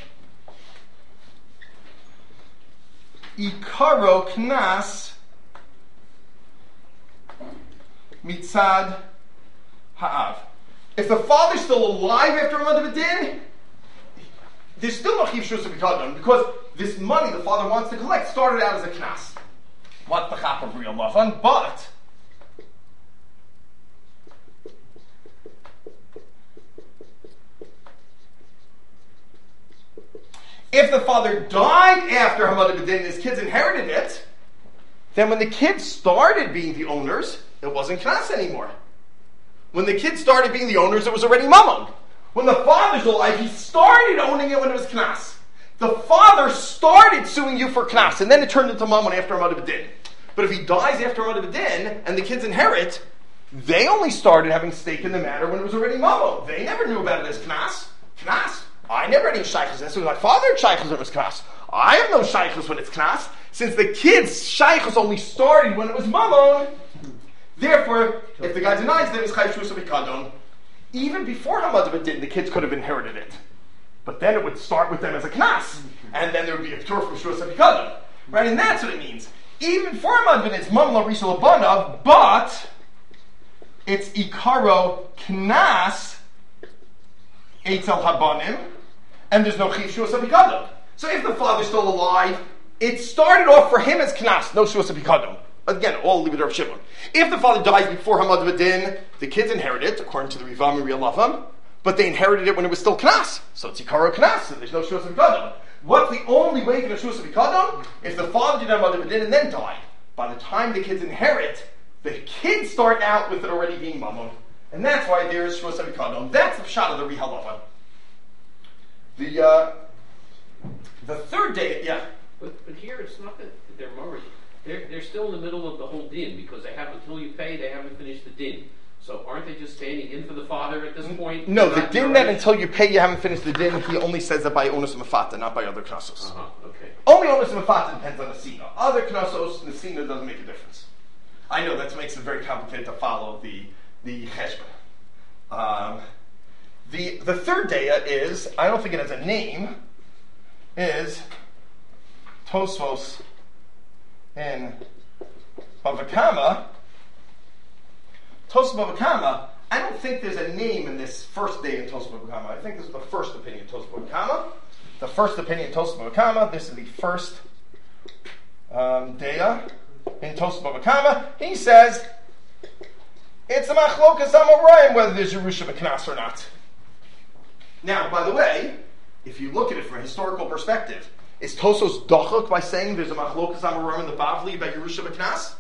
Ikaro Knas Mitzad Ha'av. If the father's still alive after Hamad B'din, there's still no Chiv Shusha B'Kadon, because this money the father wants to collect started out as a Knas. What's the chap of real Lavan? But if the father died after Hamad B'din and his kids inherited it, then when the kids started being the owners, it wasn't Knas anymore. When the kids started being the owners, it was already Mammon. When the father's alive, he started owning it when it was Knas. The father started suing you for Knas, and then it turned into Mammon after Hamad B'din. But if he dies after Hamad B'din, and the kids inherit, they only started having stake in the matter when it was already Mammon. They never knew about it as Knas. Knas? I never had any shaykhs. This was my father had shaykhs when it was Knas. I have no shaykhs when it's Knas. Since the kids' shaykhs only started when it was Mammon, therefore, if the guy denies them, it's Chayv Shusha B'Kadon. Even before Hamad B'din, the kids could have inherited it. But then it would start with them as a Knas. And then there would be a Ptur from Shusha B'Kadon. Right? And that's what it means. Even for Hamad B'din, it's Mammon Rishon L'Banav, but it's Ikaro Knas Eitzel Habanim, and there's no Chiv Shusha B'Kadon. So if the father's still alive, it started off for him as Knas, no Shusha B'Kadon. Again, all leave it to Rav Shimon. If the father dies before Hamad B'din, the kids inherit it, according to the Rivam and Real Lavam, but they inherited it when it was still Knas. So it's Ikaro Knas, and there's no Shusha B'Kadon. What's the only way to get a Shusha B'Kadon? If the father did Hamad B'din and then died. By the time the kids inherit, the kids start out with it already being Mammon. And that's why there is Shusha B'Kadon. That's the shot of the Real Lavam. The, uh, the third day, yeah. But, but here it's not that they're worried. They're, they're still in the middle of the whole din, because they have until you pay, they haven't finished the din. So aren't they just standing in for the father at this point? No, the din that until you pay, you haven't finished the din, he only says that by onus mafata, not by other knasos. Uh-huh, okay. Only onus mafata depends on the sina. Other knasos, the sina doesn't make a difference. I know that makes it very complicated to follow the the cheshbon. Um, the the third daya is, I don't think it has a name, is Tosfos in Bava Kama. Tosfos Bava Kama, I don't think there's a name in this first day in Tosfos Bava Kama. I think this is the first opinion in Tosfos Bava Kama. The first opinion in Tosfos Bava Kama. This is the first um, daya in Tosfos Bava Kama. He says it's a machlokas amoraim whether there's Yerusha B'Knas or not. Now, by the way, if you look at it from a historical perspective, is Tosos dochuk by saying there's a machlokas amoraim in the Bavli about Yerusha B'Knas?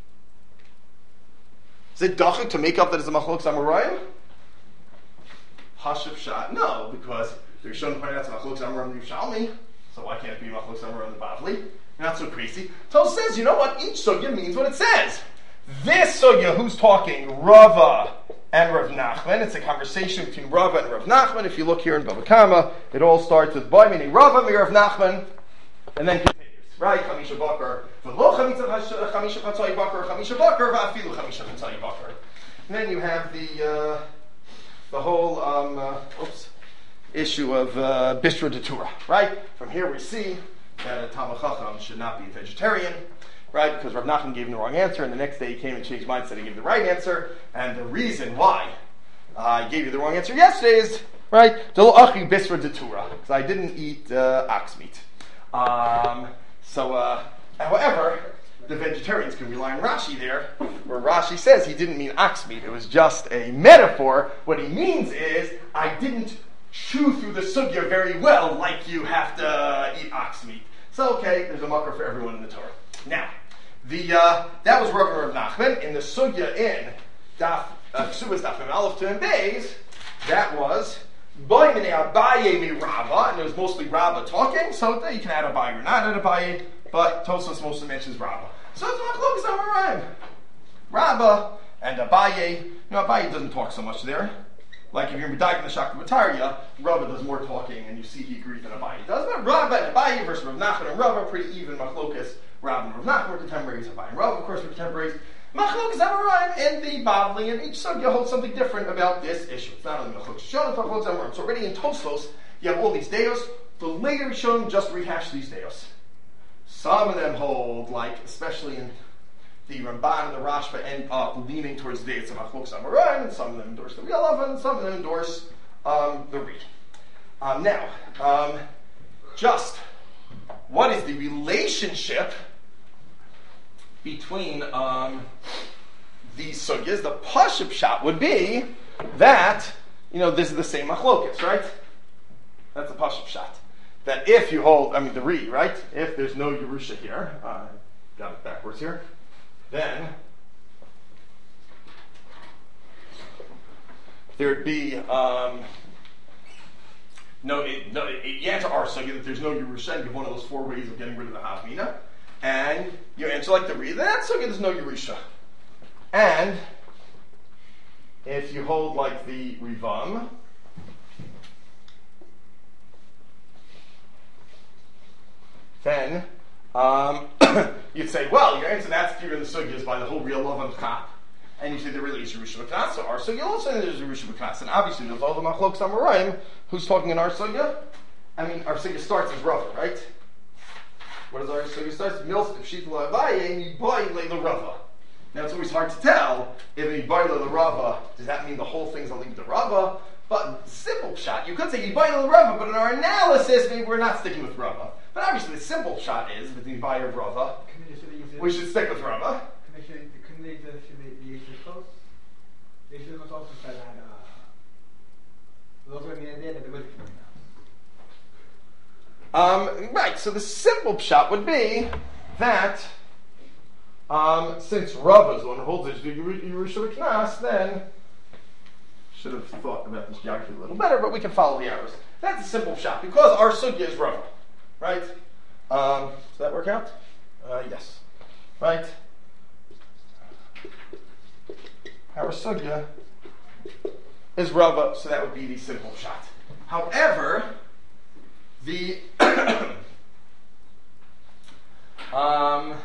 Is it dochuk to make up that it's a machlokas amoraim? Hashav shot, no, because the Rishon pointed out it's a machlokas amoraim in Yerushalmi, so why can't it be machlokas amoraim in the Bavli? You're not so crazy. Tosos says, you know what? Each sugya means what it says. This sugya, who's talking? Rava and Rav Nachman. It's a conversation between Rava and Rav Nachman. If you look here in Bava Kama, it all starts with Boy, meaning Rava, me Rav Nachman, and then continues. Right? Chamisha Bakar. V'lo chamisha chatzai Bakar, chamisha Bakar, v'afilu chamisha chatzai Bakar. And then you have the uh, the whole um, uh, oops, issue of uh, Bistra de Torah. Right? From here we see that a Talmid Chacham should not be a vegetarian. Right, because Rav Nachman gave him the wrong answer, and the next day he came and changed his mind, said he gave the right answer. And the reason why uh, I gave you the wrong answer yesterday is, right, because I didn't eat uh, ox meat. Um, so, uh, however, the vegetarians can rely on Rashi there, where Rashi says he didn't mean ox meat. It was just a metaphor. What he means is, I didn't chew through the sugya very well, like you have to eat ox meat. So, okay, there's a makar for everyone in the Torah. Now, the uh, that was Rav and Rav Nachman. In the sugya in Daf Ksubas Daf Mem Aleph to Beis, that was Boy Minei Abaye Mi Rava, and it was mostly Rava talking. So you can add Abaye or not add Abaye, but Tosfos mostly mentions Rava. So it's Machlokes Amoraim. Rava and Abaye. You know, Abaye doesn't talk so much there. Like if you're Medaik in the Shakta Bataria, Rava does more talking, and you see he agrees than Abaye does. But Rava and Abaye versus Rav Nachman and Rava are pretty even Machlokes. Rava and Rav Nachman were contemporaries. Abaye and Rava, of course, were contemporaries. Machlokes Amoraim and the Bavli, and each sugya holds something different about this issue. It's not only Machlokes Shon, it's Machlokes Amoraim. So already in Tosfos, you have all these deos. The later Rishonim just rehash these deos. Some of them hold, like especially in the Ramban and the Rashba, end up leaning towards the deos of Machlokes Amoraim, and some of them endorse the Rialav, and some of them endorse um, the Ri. Um, now, um, just what is the relationship between um, these sugyas? The Pashup shot would be that, you know, this is the same machlokas, right? That's a Pashup shot. That if you hold, I mean the Ri, right? If there's no Yerusha here, uh, got it backwards here, then there'd be um, no, it, no it, you answer our sugya that there's no Yerusha, and you have one of those four ways of getting rid of the Havmina. And you answer like the Ri, that's okay, there's no Yerusha. And if you hold like the Rivam, then um, you'd say, well, your answer to that theory in the sugya is by the whole real love and chap. And you say there really is Yerusha B'Knas. So our sugya also say there's Yerusha B'Knas. And obviously there's all the Machlokes Amoraim. Who's talking in our sugya? I mean, our sugya starts as Rava, right? What is our sugya starts? Milstif Shita La'avaye and Yibai Le Rava. Now it's always hard to tell if Yibai Le Rava, does that mean the whole thing's a link to Rava? But simple shot, you could say Yibai Le Rava, but in our analysis, maybe we're not sticking with Rava. But obviously the simple shot is with the Yibai of Rava, we should stick with Rava. Um, right, so the simple shot would be that um, since Rava is the one who holds it to Yerusha B'Knas, then should have thought about this geography a little better, but we can follow the arrows. That's a simple shot because our sugya is Rava, right? Um, does that work out? Uh, yes, right. Our sugya is Rava, so that would be the simple shot. However, the um,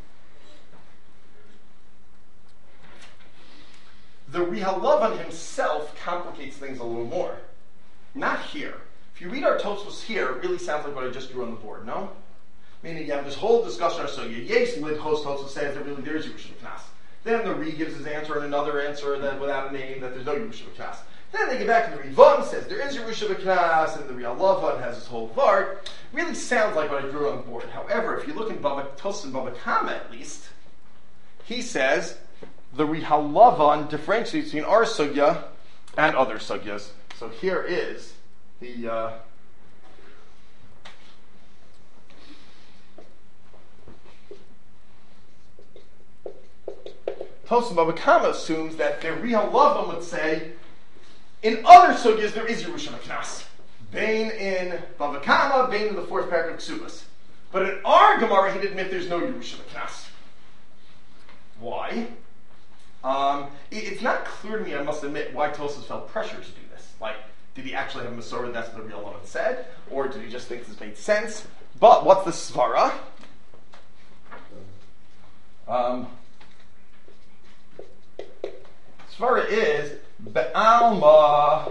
the Rihalavan himself complicates things a little more. Not here. If you read our Tosfos here, it really sounds like what I just drew on the board, no? Meaning you have this whole discussion of sugya. Yes, Lid Host Tosfos says that really there is Yerusha B'Knas. Then the Ri gives his answer and another answer that without a name that there's no Yerusha B'Knas. Then they get back to the Rivan, says there is Yerusha B'Knas, and the Rialavan has this whole vart. Really sounds like what I drew on the board. However, if you look in Bava Tos and Bava Kama at least, he says the Rihalavan differentiates between our sugya and other sugyas. So here is the uh, Tos and Bava Kama assumes that the Rihalavan would say in other sugyas there is Yerusha B'Knas. Bain in Bava Kama, Bain in the fourth parak of Ksubas. But in our Gemara, he'd admit there's no Yerusha B'Knas. Why? Um, it, it's not clear to me, I must admit, why Tosfos felt pressure to do this. Like, did he actually have a Masorah that's what the real one said? Or did he just think this made sense? But what's the Svara? Um, Svara is Be'alma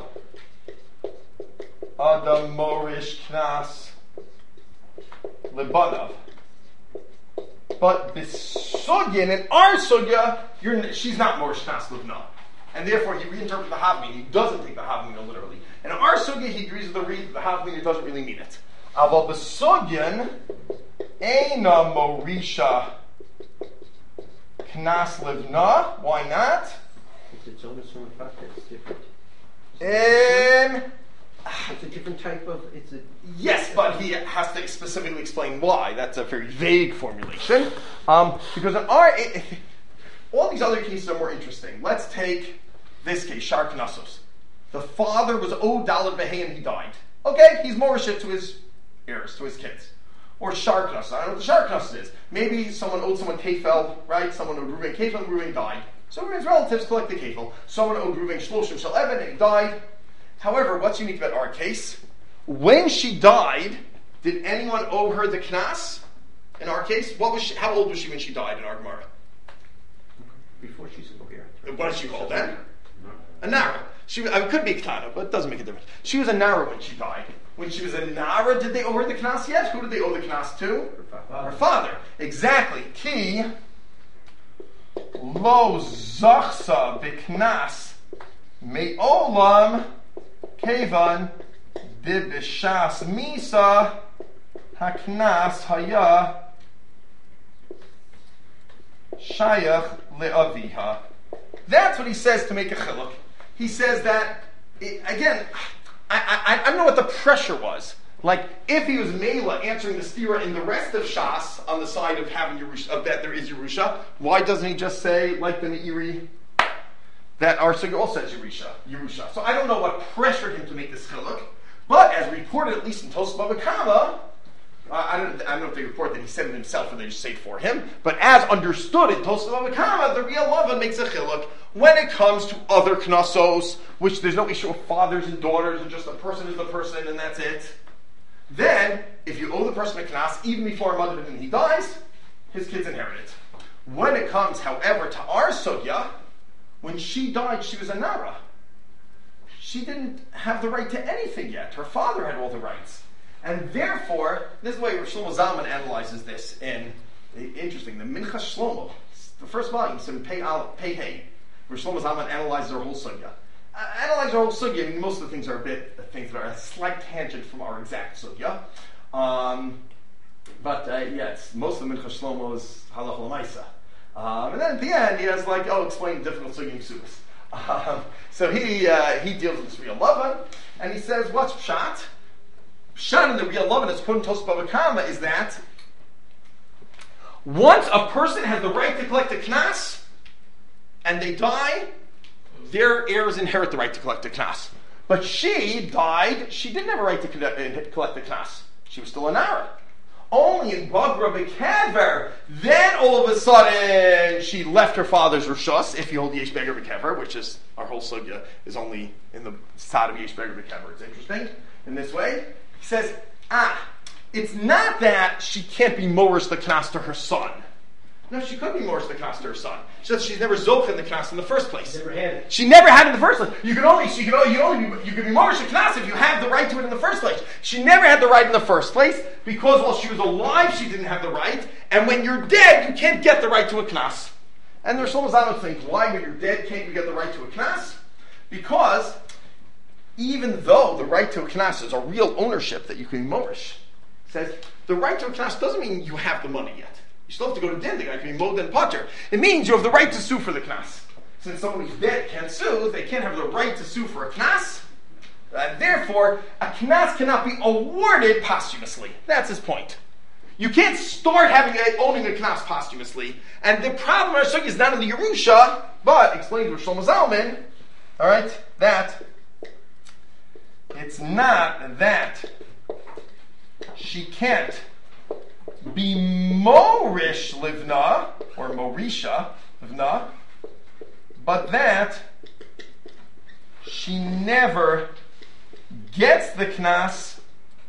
Adam Morish Knas Libanav. But Besugin and our Sugya, you're, she's not Morish Knas Libna. And therefore he reinterprets the Havmin. He doesn't take the Havmin literally. And in our Sugya, he agrees with the read, the Havmin doesn't really mean it. Aval Besugin Eina Morisha Knas Livna. Why not? It's its own assumed factor. It's different. In It's a different type of. It's a. Yes, but he has to specifically explain why. That's a very vague formulation. Um, because in our, it, all these other cases are more interesting. Let's take this case, Shar Knasos. The father was owed Daled Behei and he died. Okay, he's Morishit to his heirs, to his kids. Or Shar Knasos. I don't know what the Shar Knasos is. Maybe someone owed someone Kefel, right? Someone owed Reuven Kefel and Reuven died. So Reuven's relatives collect the Kefel. Someone owed Reuven Shloshim Shel Eben and he died. However, what's unique about our case? When she died, did anyone owe her the Knas? In our case, what was she, how old was she when she died in our Gemara? Before she's a bear. What is she called then? A Nara. She I mean, it could be Ketana, but it doesn't make a difference. She was a Nara when she died. When she was a Nara, did they owe her the Knas yet? Who did they owe the Knas to? Her father. Her father. Exactly. Ki lo zachsa b'knas me'olam kevan dibishas misa haknas haya shayach le'aviha. That's what he says to make a chiluk. He says that, it, again, I, I, I don't know what the pressure was. Like, if he was Mela answering the stira in the rest of Shas on the side of having Yerusha, of that there is Yerusha, why doesn't he just say, like the Meiri, that our Sugya also says Yerusha, Yerusha? So I don't know what pressured him to make this chiluk, but as reported, at least in Tosfos Bava Kama, uh, I, don't, I don't know if they report that he said it himself or they just say it for him, but as understood in Tosfos Bava Kama, the real Lava makes a chiluk when it comes to other knasos, which there's no issue of fathers and daughters, and just a person is the person and that's it. Then, if you owe the person a knas, even before a mother and he dies, his kids inherit it. When it comes, however, to our sugya, when she died, she was a nara. She didn't have the right to anything yet. Her father had all the rights. And therefore, this is the way Rosh Shlomo Zalman analyzes this in, interesting, the Minchas Shlomo, the first volume, so in Pei Al, Pei Hey, Rosh Shlomo Zalman analyzes our whole sugya. Uh, analyze our whole sugya. I mean, most of the things are a bit uh, things that are a slight tangent from our exact sugya. Um, but uh, yes, most of the Minchas Shlomo is halacha l'maisa. Um, and then at the end, he has like, oh, explain the difficult sugya in Ksubas. Um, so he uh, he deals with this real Lavan, and he says, what's pshat? Pshat in the real Lavan, as put in Tosfos Bava Kama, is that once a person has the right to collect a knas, and they die, their heirs inherit the right to collect the knas. But she died, she didn't have a right to collect the knas. She was still a nara. Only in Bagra B'Kever, then all of a sudden she left her father's Rishus, if you hold Yesh Beger B'Kever, which is, our whole sugya is only in the side of Yesh Beger B'Kever. It's interesting in this way. He says, ah, it's not that she can't be Morish the knas to her son. No, she could be Morish the knas to her son. She says she's never Zoch in the knas in the first place. Never had it. She never had it in the first place. You could only, she could only, you only, be, you could be Morish the knas if you have the right to it in the first place. She never had the right in the first place because while she was alive, she didn't have the right. And when you're dead, you can't get the right to a knas. And there's Shlomo Zalman thinks, why when you're dead can't you get the right to a knas? Because even though the right to a knas is a real ownership that you can be Morish, says the right to a knas doesn't mean you have the money yet. You still have to go to din. The guy can be mod and potter. It means you have the right to sue for the knas. Since someone who's dead can't sue, they can't have the right to sue for a knas. And therefore, a knas cannot be awarded posthumously. That's his point. You can't start having a, owning a knas posthumously. And the problem is not in the Yerusha, but explains with Shlomo Zalman, all right, that it's not that she can't be Morish Livna, or Morisha Livna, but that she never gets the knas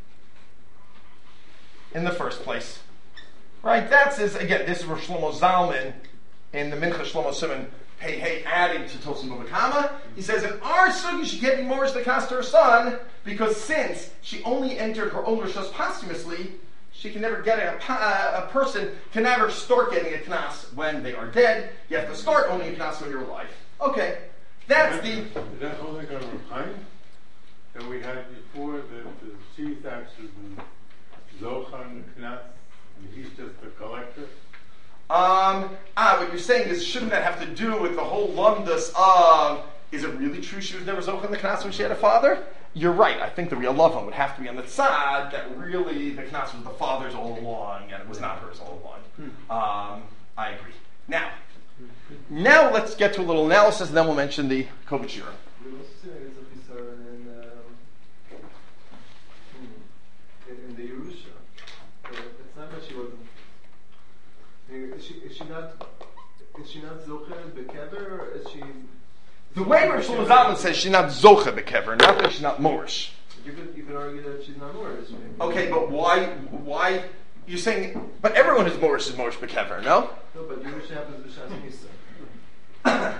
in the first place. Right? That's his, again, this is where Shlomo Zalman in the Mincha Shlomo Simon, hey, hey, adding to Tosfos Bava Kama. He says, in our sugi, she can't be Morish the knas to her son, because since she only entered her own rishos posthumously, she can never get a, a, a person can never start getting a knas when they are dead. You have to start owning a knas when you're alive. Okay, that's the. Is that only going to refine that we had before that the she's actually the Zochan knas and he's just the collector? Um, ah, what you're saying is, shouldn't that have to do with the whole lumdus of is it really true she was never zocha in the knas when she had a father? You're right. I think the real love one would have to be on the tzad that really the knas was the father's all along and it was not hers all along. Um, I agree. Now, now let's get to a little analysis and then we'll mention the Kovach Shira. In the Yerusha, it's not that she wasn't. Is she, is she not? Is she not zocher bekever, or is she? The way Rav Shlomo Zalman says she's not zocha bekever, not that she's not morish. You could you could argue that she's not morish. Okay, but why? Why? You're saying, but everyone who's morish is morish bekever, no? No, but Yerusha happens b'shas misa.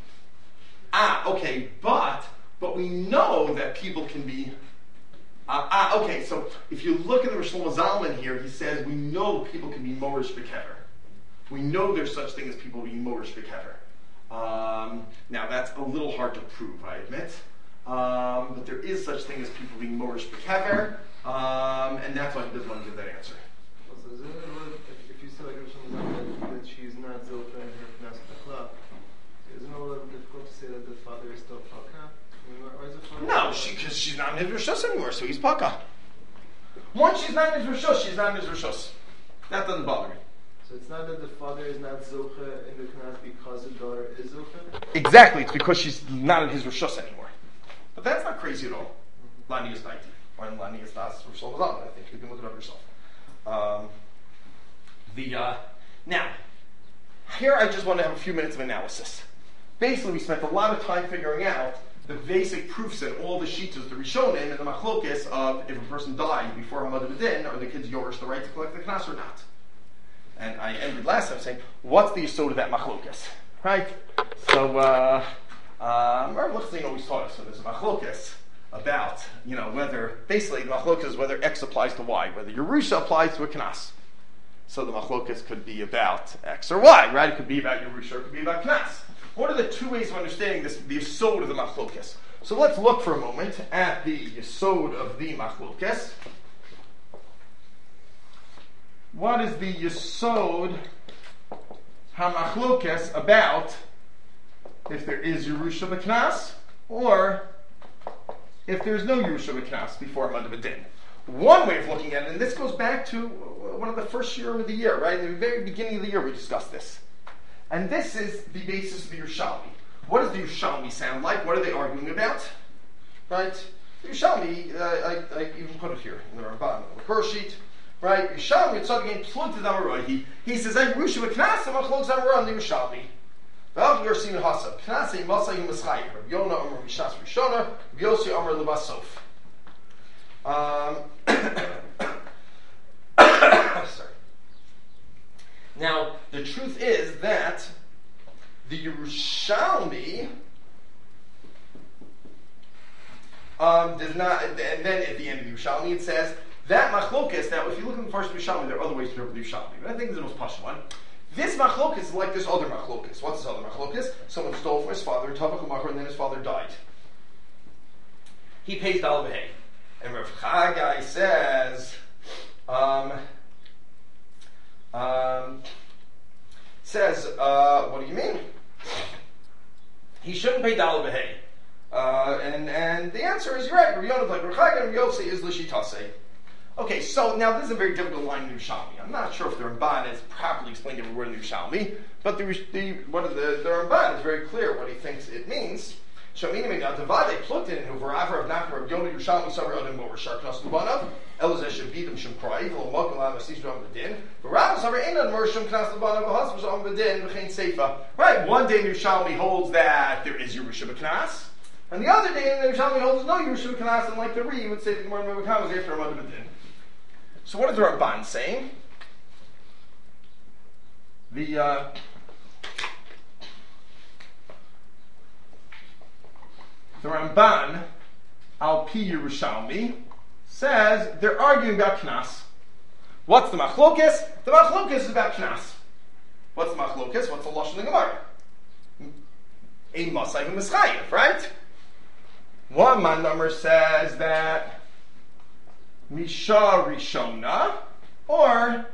Ah, okay, but but we know that people can be. Uh, ah, okay, so if you look at the Rav Shlomo Zalman here, he says we know people can be morish bekever. We know there's such thing as people being morish bekever. Um, now that's a little hard to prove, I admit, um, but there is such thing as people being morish bekever, um, and that's why he doesn't want to give that answer. So, isn't it a little, if, if you say like Rav Shlomo Zalman that, that she's not zocher in her knas b'chlal, isn't it a little difficult to say that the father is still paka? No, she because she's not in his rishos anymore, so he's paka. Once she's not in his rishos, she's not in his rishos. That doesn't bother me. So it's not that the father is not zocha in the knas because the daughter is zocha? Exactly, it's because she's not in his rishos anymore. But that's not crazy at all. Lani is ninety. Or Lani is das Rav Shlomo Zalman, I think. You can look it up yourself. Um, the uh, Now, here I just want to have a few minutes of analysis. Basically, we spent a lot of time figuring out the basic proofs and all the shitas, the Rishonim, and the machlokes of if a person died before Hamad B'din, are the kids Yorish the right to collect the knas or not? And I ended last time saying, what's the yesod of that machlokes? Right? So, uh, um, Rav Lichtenstein always taught us, so there's a machlokes about, you know, whether, basically the machlokes is whether X applies to Y, whether Yerusha applies to a knas. So the machlokes could be about X or Y, right? It could be about Yerusha, or it could be about knas. What are the two ways of understanding this, the yesod of the machlokes? So let's look for a moment at the yesod of the machlokes. What is the yesod hamachlokes about if there is Yerusha b'knas or if there's no Yerusha b'knas before Hamad B'din? One way of looking at it, and this goes back to one of the first year of the year, right? In the very beginning of the year we discussed this. And this is the basis of the Yerushalmi. What does the Yerushalmi sound like? What are they arguing about? Right? The Yerushalmi, uh, I, I even put it here in the Ramban, on the Kur sheet. Right? Yerushalmi, it's again plugged to Damaroi. He he says, "I Yerusha v'knas amachlok Damaroi on the Yerushalmi." V'al Yersim Hasab Knas ein Masay Mischayim. Rav Yonah Omer Mishas Rishona. Rav Yossi Omer Lebasof. Um. Sorry. Now, the truth is that the Yerushalmi um, does not, and then at the end of the Yerushalmi it says, that machlokes, now if you look in the first Yerushalmi, there are other ways to interpret the Yerushalmi, but I think this is the most pashut one. This machlokes is like this other machlokes. What's this other machlokes? Someone stole from his father in Tavach U'Machar, and then his father died. He pays Dal V'Hei. And Rav Chagai says, um, um, says, uh, what do you mean? He shouldn't pay Dal V'Hei. Uh, and, and the answer is, you're right, Rav Yonah, like Rav Chagai and Rav Yossi is L'shitase. Okay, so now this is a very difficult line in the Yerushalmi. I'm not sure if the Ramban has properly explained every word in the Yerushalmi, but the, the, what the, the Ramban is very clear what he thinks it means. Shaminim now Devade Plutin who Varaver of Nachar of Yonah Yerushalmi Savar Adam Mover Sharknas Lubanav Elazar Shavidim Shem Kroi V'Lo Mokum Lam Asis Ram B'Din Varaver Savar Einan Mer Shem Knas Lubanav V'Hasvus Am B'Din V'Chein Seifa. Right, one day Yerushalmi holds that there is Yerusha B'Knas, and the other day Yerushalmi holds no Yerusha B'Knas, and like the Re would say the Gemara Mevakam was after Amad B'Din. So what is the Ramban saying? The uh, the Ramban Al Pi Yerushalmi says they're arguing about Knas. What's the machlokes? The machlokes is about Knas. What's the machlokes? What's the lashon in the Gemara? A masay v'mischayev, right? One man number says that Misha Rishona, or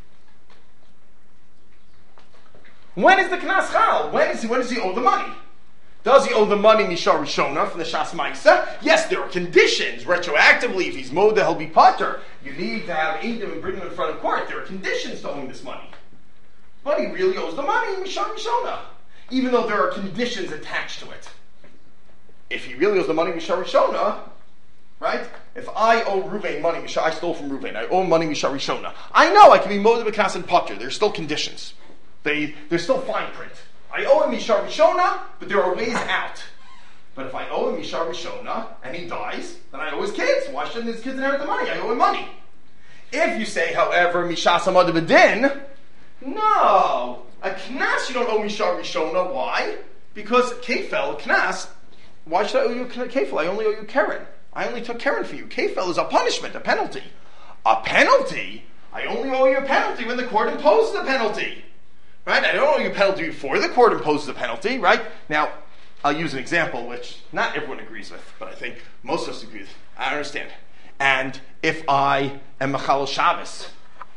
when is the Knas Chal? When is he, when does he owe the money? Does he owe the money Mishar Rishona from the Shas Maisa? Yes, there are conditions. Retroactively, if he's Moda, he'll be Pater. You need to have Eidim and bring him in front of court. There are conditions to owing this money. But he really owes the money Mishar Rishona, even though there are conditions attached to it. If he really owes the money Mishar Rishona, right? If I owe Ruvain money, Mishar, I stole from Ruvain, I owe money Mishar Rishona. I know I can be Moda B'Kas and Pater. There's still conditions. They, there's still fine print. I owe him Mishar Rishona, but there are ways out. But if I owe him Mishar Rishona and he dies, then I owe his kids. Why shouldn't his kids inherit the money? I owe him money. If you say, however, Mishas Hamad B'Din, no. A Knas you don't owe Mishar Rishona. Why? Because Kefel, Knas, why should I owe you Kefel? I only owe you Keren. I only took Keren for you. Kefel is a punishment, a penalty. A penalty? I only owe you a penalty when the court imposes a penalty. Right? I don't owe you a penalty before the court imposes a penalty, right? Now, I'll use an example which not everyone agrees with, but I think most of us agree with. I understand. And if I am Machal Shabbos,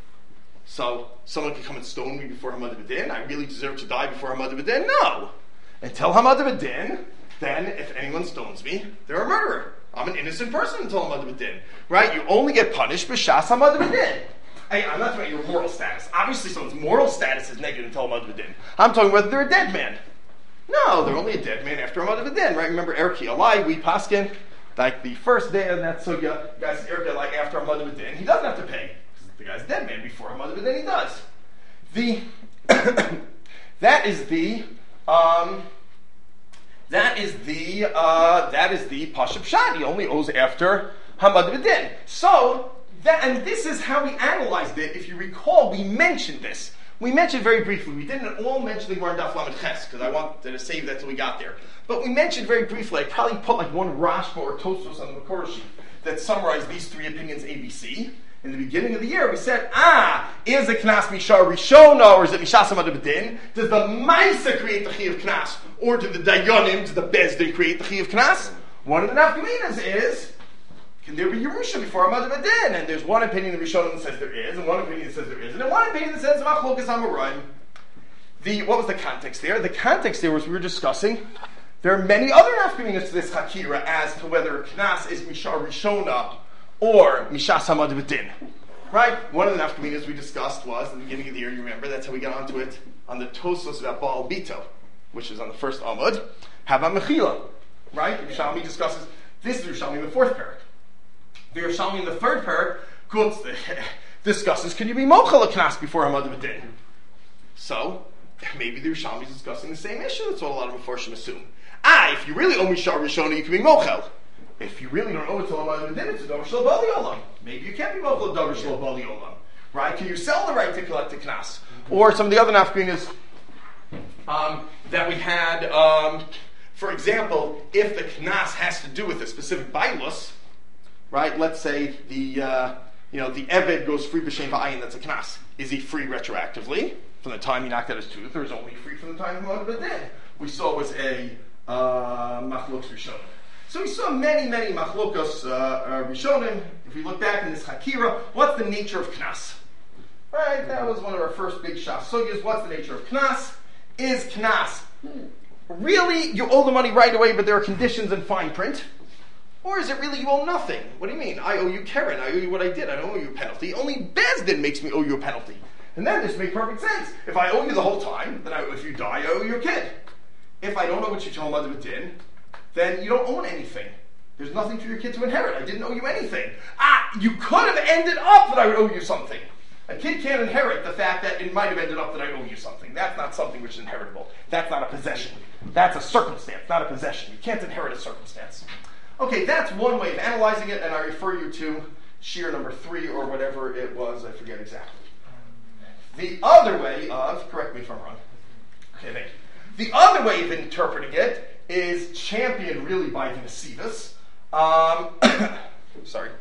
so someone can come and stone me before Hamad B'Din, I really deserve to die before Hamad B'Din? No. Until Hamad B'Din, then if anyone stones me, they're a murderer. I'm an innocent person until Hamad B'Din. Right? You only get punished b'shas Hamad B'Din. Hey, I'm not talking about your moral status. Obviously someone's moral status is negative until Hamad B'Din. I'm talking whether they're a dead man. No, they're only a dead man after Hamad B'Din. Right? Remember, Erki Alai, we paskin, like the first day of that sugya, guys, Erki Alai after Hamad B'Din, he doesn't have to pay. The guy's a dead man. Before Hamad B'Din, he does. The that is the um, that is the uh, that is the Pashup Shad. He only owes after Hamad B'Din. So that, and this is how we analyzed it. If you recall, we mentioned this. We mentioned very briefly. We didn't all mention the Gemara in Daf Lamed Ches because I wanted to save that till we got there. But we mentioned very briefly. I probably put like one Rashba or Tosfos on the Makor sheet that summarized these three opinions A B C. In the beginning of the year, we said, ah, is it Knas Mishar Rishona or is it Mishas Hamad B'Din? Does the Maisa create the Chi of Knas? Or do the Dayanim, does the Bezdin create the Chi of Knas? One of the Nafkaminas is, can there be Yerusha before Hamad B'Din? And there's one opinion in the Rishonim that says there is, and one opinion that says there isn't, and one opinion that says Machlokas HaMarim. The, what was the context there? The context there was we were discussing, there are many other Nafkaminas to this Hakira as to whether Knas is Mishar Rishona or Mishas Hamad B'Din. Right? One of the nafkaminas we discussed was, at the beginning of the year, you remember, that's how we got onto it, on the Tosfos about Baal Bito, which is on the first Amud. Haba Mechila. Right? Yerushalmi discusses, this is Yerushalmi in the fourth parak. The Yerushalmi in the third parak quotes, discusses, can you be Mochel a Knas before Hamad B'Din? So, maybe the Yerushalmi is discussing the same issue. That's what a lot of Mefarshim assume. Ah, if you really owe Mishar Rishona, you can be Mochel. If you really don't owe it to Hamad B'Din, it's a Dover Shlo Bali Olam. Maybe you can't be Mochel Dover Shlo Bali Olam. Right? Can you sell the right to collect the Knas? Or some of the other nafkaminas um, that we had, um, for example, if the Knas has to do with a specific bailus, right? Let's say the uh, you know the Eved goes free b'shem va'ayin, that's a Knas. Is he free retroactively from the time he knocked out his tooth, or is only free from the time of Hamad B'Din? We saw it was a uh, Machlokes Rishonim. So we saw many, many Machlokos uh, uh, Rishonim. If we look back in this Hakira, what's the nature of Knas? Right, that was one of our first big Shas Sugyas. What's the nature of Knas? Is Knas really you owe the money right away, but there are conditions in fine print? Or is it really you owe nothing? What do you mean? I owe you Keren. I owe you what I did. I don't owe you a penalty. Only Bezdin makes me owe you a penalty. And then this makes perfect sense. If I owe you the whole time, then I, if you die, I owe your kid. If I don't know what you told Mother did, then you don't own anything. There's nothing for your kid to inherit. I didn't owe you anything. Ah, you could have ended up that I would owe you something. A kid can't inherit the fact that it might have ended up that I owe you something. That's not something which is inheritable. That's not a possession. That's a circumstance, not a possession. You can't inherit a circumstance. Okay, that's one way of analyzing it, and I refer you to shear number three or whatever it was. I forget exactly. The other way of, correct me if I'm wrong. Okay, thank you. The other way of interpreting it is championed really by the Nesivos. Um, sorry.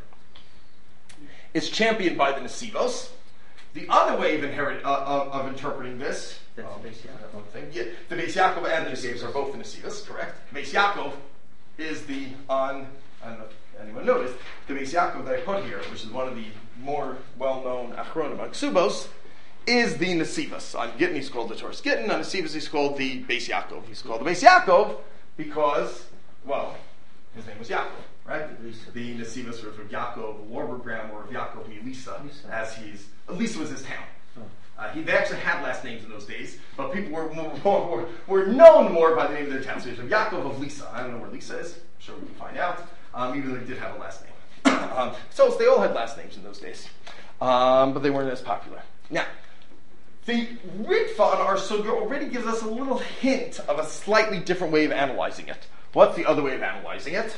It's championed by the Nesivos. The other way of, inherit, uh, of, of interpreting this, That's um, the Beis Yaakov. thing. Yeah, the Beis Yaakov and the Nesivos are both the Nesivos, correct? Beis Yaakov is the, on, I don't know if anyone noticed, the Beis Yaakov that I put here, which is one of the more well-known Achronim on Ksubos, is the Nesivos. On Gittin he's called the Torah Gittin, on Nesivos he's called the Beis Yaakov. He's called the Beis Yaakov because, well, his name was Yaakov, right? Lisa. The Nesivos sort of Yaakov Warburgram or of Yaakov Milisa, Lisa. as he's, Lisa was his town. Oh. Uh, he, they actually had last names in those days, but people were more, more, were, were known more by the name of their town. So there's Yaakov of Lisa. I don't know where Lisa is. I'm sure we can find out. Um, even though he did have a last name. um, so they all had last names in those days, um, but they weren't as popular. Now, the Ritva on our Sugya already gives us a little hint of a slightly different way of analyzing it. What's the other way of analyzing it?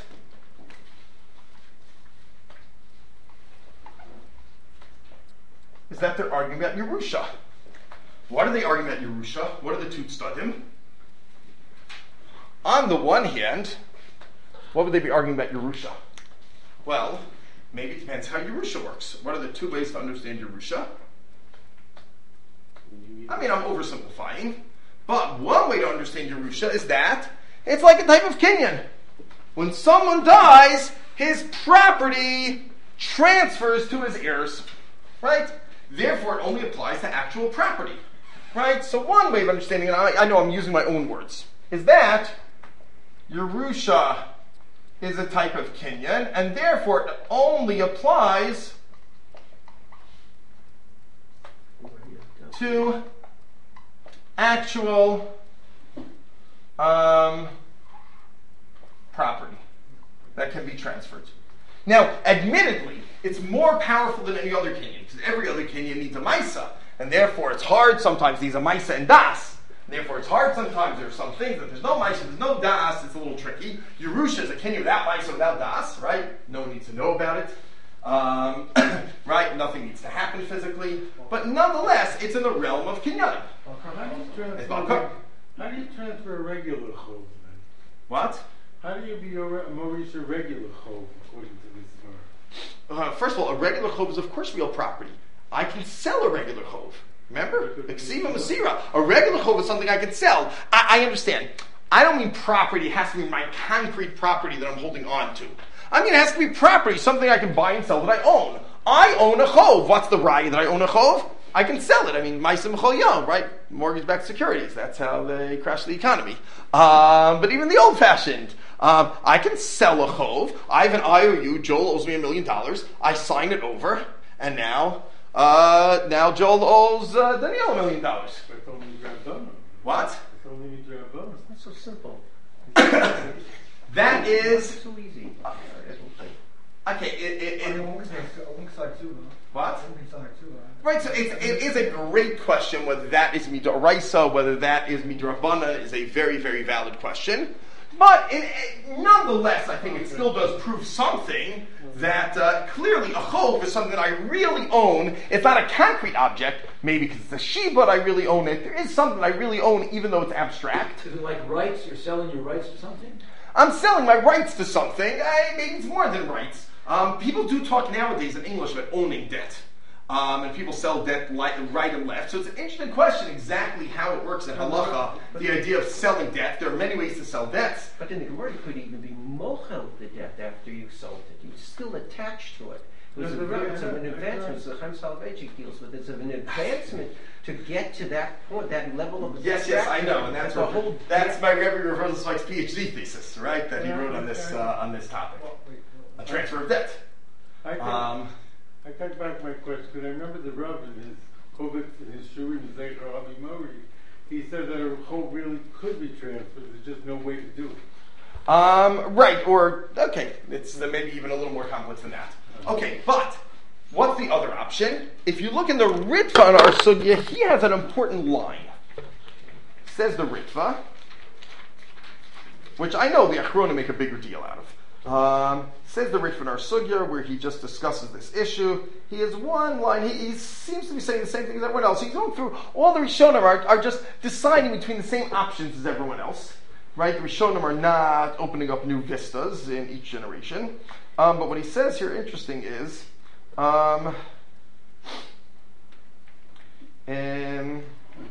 Is that they're arguing about Yerusha. What are they arguing about Yerusha? What are the two tzadim? On the one hand, what would they be arguing about Yerusha? Well, maybe it depends how Yerusha works. What are the two ways to understand Yerusha? I mean, I'm oversimplifying, but one way to understand Yerusha is that it's like a type of kinyan. When someone dies, his property transfers to his heirs, right? Therefore, it only applies to actual property, right? So one way of understanding it, I, I know I'm using my own words, is that Yerusha is a type of kinyan, and therefore it only applies to actual um, property that can be transferred. Now, admittedly, it's more powerful than any other kinyan, because every other kinyan needs a maisa, and therefore it's hard sometimes needs a maisa and das. Therefore, it's hard sometimes. There are some things that there's no maisa, there's no das. It's a little tricky. Yerusha is a kinyan without maisa, without das, right? No one needs to know about it. Um, right? Nothing needs to happen physically. But nonetheless, it's in the realm of kinyanim. How do you transfer, Bakar. how do you transfer a regular chov then? What? How do you be a re- Maurice a regular chov according to this Gemara? Uh, first of all, a regular chov is of course real property. I can sell a regular chov. Remember? Ksima Masira. A regular chov is something I can sell. I, I understand. I don't mean property. It has to be my concrete property that I'm holding on to. I mean, it has to be property, something I can buy and sell that I own. I own a chov. What's the raya that I own a chov? I can sell it. I mean, Ma'asim Chol Yom, right? Mortgage-backed securities. That's how they crash the economy. Um, but even the old-fashioned, um, I can sell a chov. I have an I O U. Joel owes me a million dollars. I sign it over, and now, uh, now Joel owes uh, Daniel a million dollars. That's only Rabbana. What? That's only Rabbana. It's not so simple. That is so easy. okay. It, it, it, what? What? Right, so it, it is a great question whether that is midoraisa, whether that is midrabana is a very, very valid question. But it, it, nonetheless, I think it still does prove something that uh, clearly a chov is something that I really own. It's not a concrete object, maybe because it's a shibud I really own it. There is something I really own even though it's abstract. Is it like rights? You're selling your rights to something? I'm selling my rights to something. I, maybe it's more than rights. Um, people do talk nowadays in English about owning debt. Um, and people sell debt li- right and left. So it's an interesting question exactly how it works in halacha, the idea of selling debt. There are many ways to sell debts. But in the Gemara, you could even be mochel the debt after you sold it. You're still attached to it. It was No, a, the right- it's of an yeah, advancement. So Chaim Soloveitchik deals with it. It's of an advancement to get to that point, that level of Yes, yes, I know, and that's the what, whole. that's my Rebbe Rosenzweig's PhD thesis, right? That he wrote on this uh, on this topic, a transfer of debt. I take, Um, I take back my question because I remember the Rav in his Chobit, in his Shurim, Zecher Avi Mori, he said that a chov really could be transferred. There's just no way to do it. Um, right, or, okay, it's uh, maybe even a little more complex than that. Okay, but what's the other option? If you look in the Ritva in our Sugya, he has an important line. Says the Ritva, which I know the Achrona make a bigger deal out of. Um, says the Ritva in our Sugya, where he just discusses this issue. He has one line, he, he seems to be saying the same thing as everyone else. He's going through, all the Rishonim are, are just deciding between the same options as everyone else. Right? The Rishonim are not opening up new vistas in each generation. Um, but what he says here, interesting, is um, um,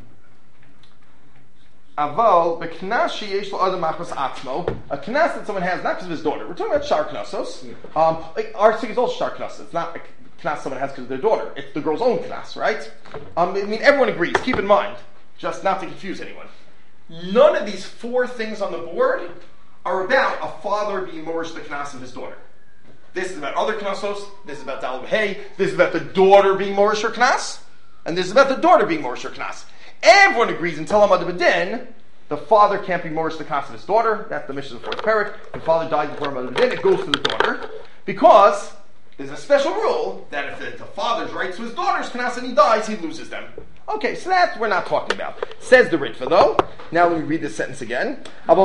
Aval beknas sheyesh lo adam machmas atzmo, a knas that someone has not because of his daughter. We're talking about shar knasos. Um, like our thing is also shar knas. It's not a knas someone has because of their daughter. It's the girl's own knas, right? Um, I mean, everyone agrees. Keep in mind, just not to confuse anyone. None of these four things on the board are about a father being morish the knas of his daughter. This is about other knasos, this is about Dal B'Hei, this is about the daughter being morish her knas, and this is about the daughter being morish her knas. Everyone agrees until Amad B'Din, the father can't be morish the knas of his daughter. That's the mission of the fourth parak. The father dies before Amad B'Din, it goes to the daughter, because there's a special rule that if the, the father's right to his daughter's knas and he dies, he loses them. Okay, so that we're not talking about. Says the Ritva though. Now let me read this sentence again.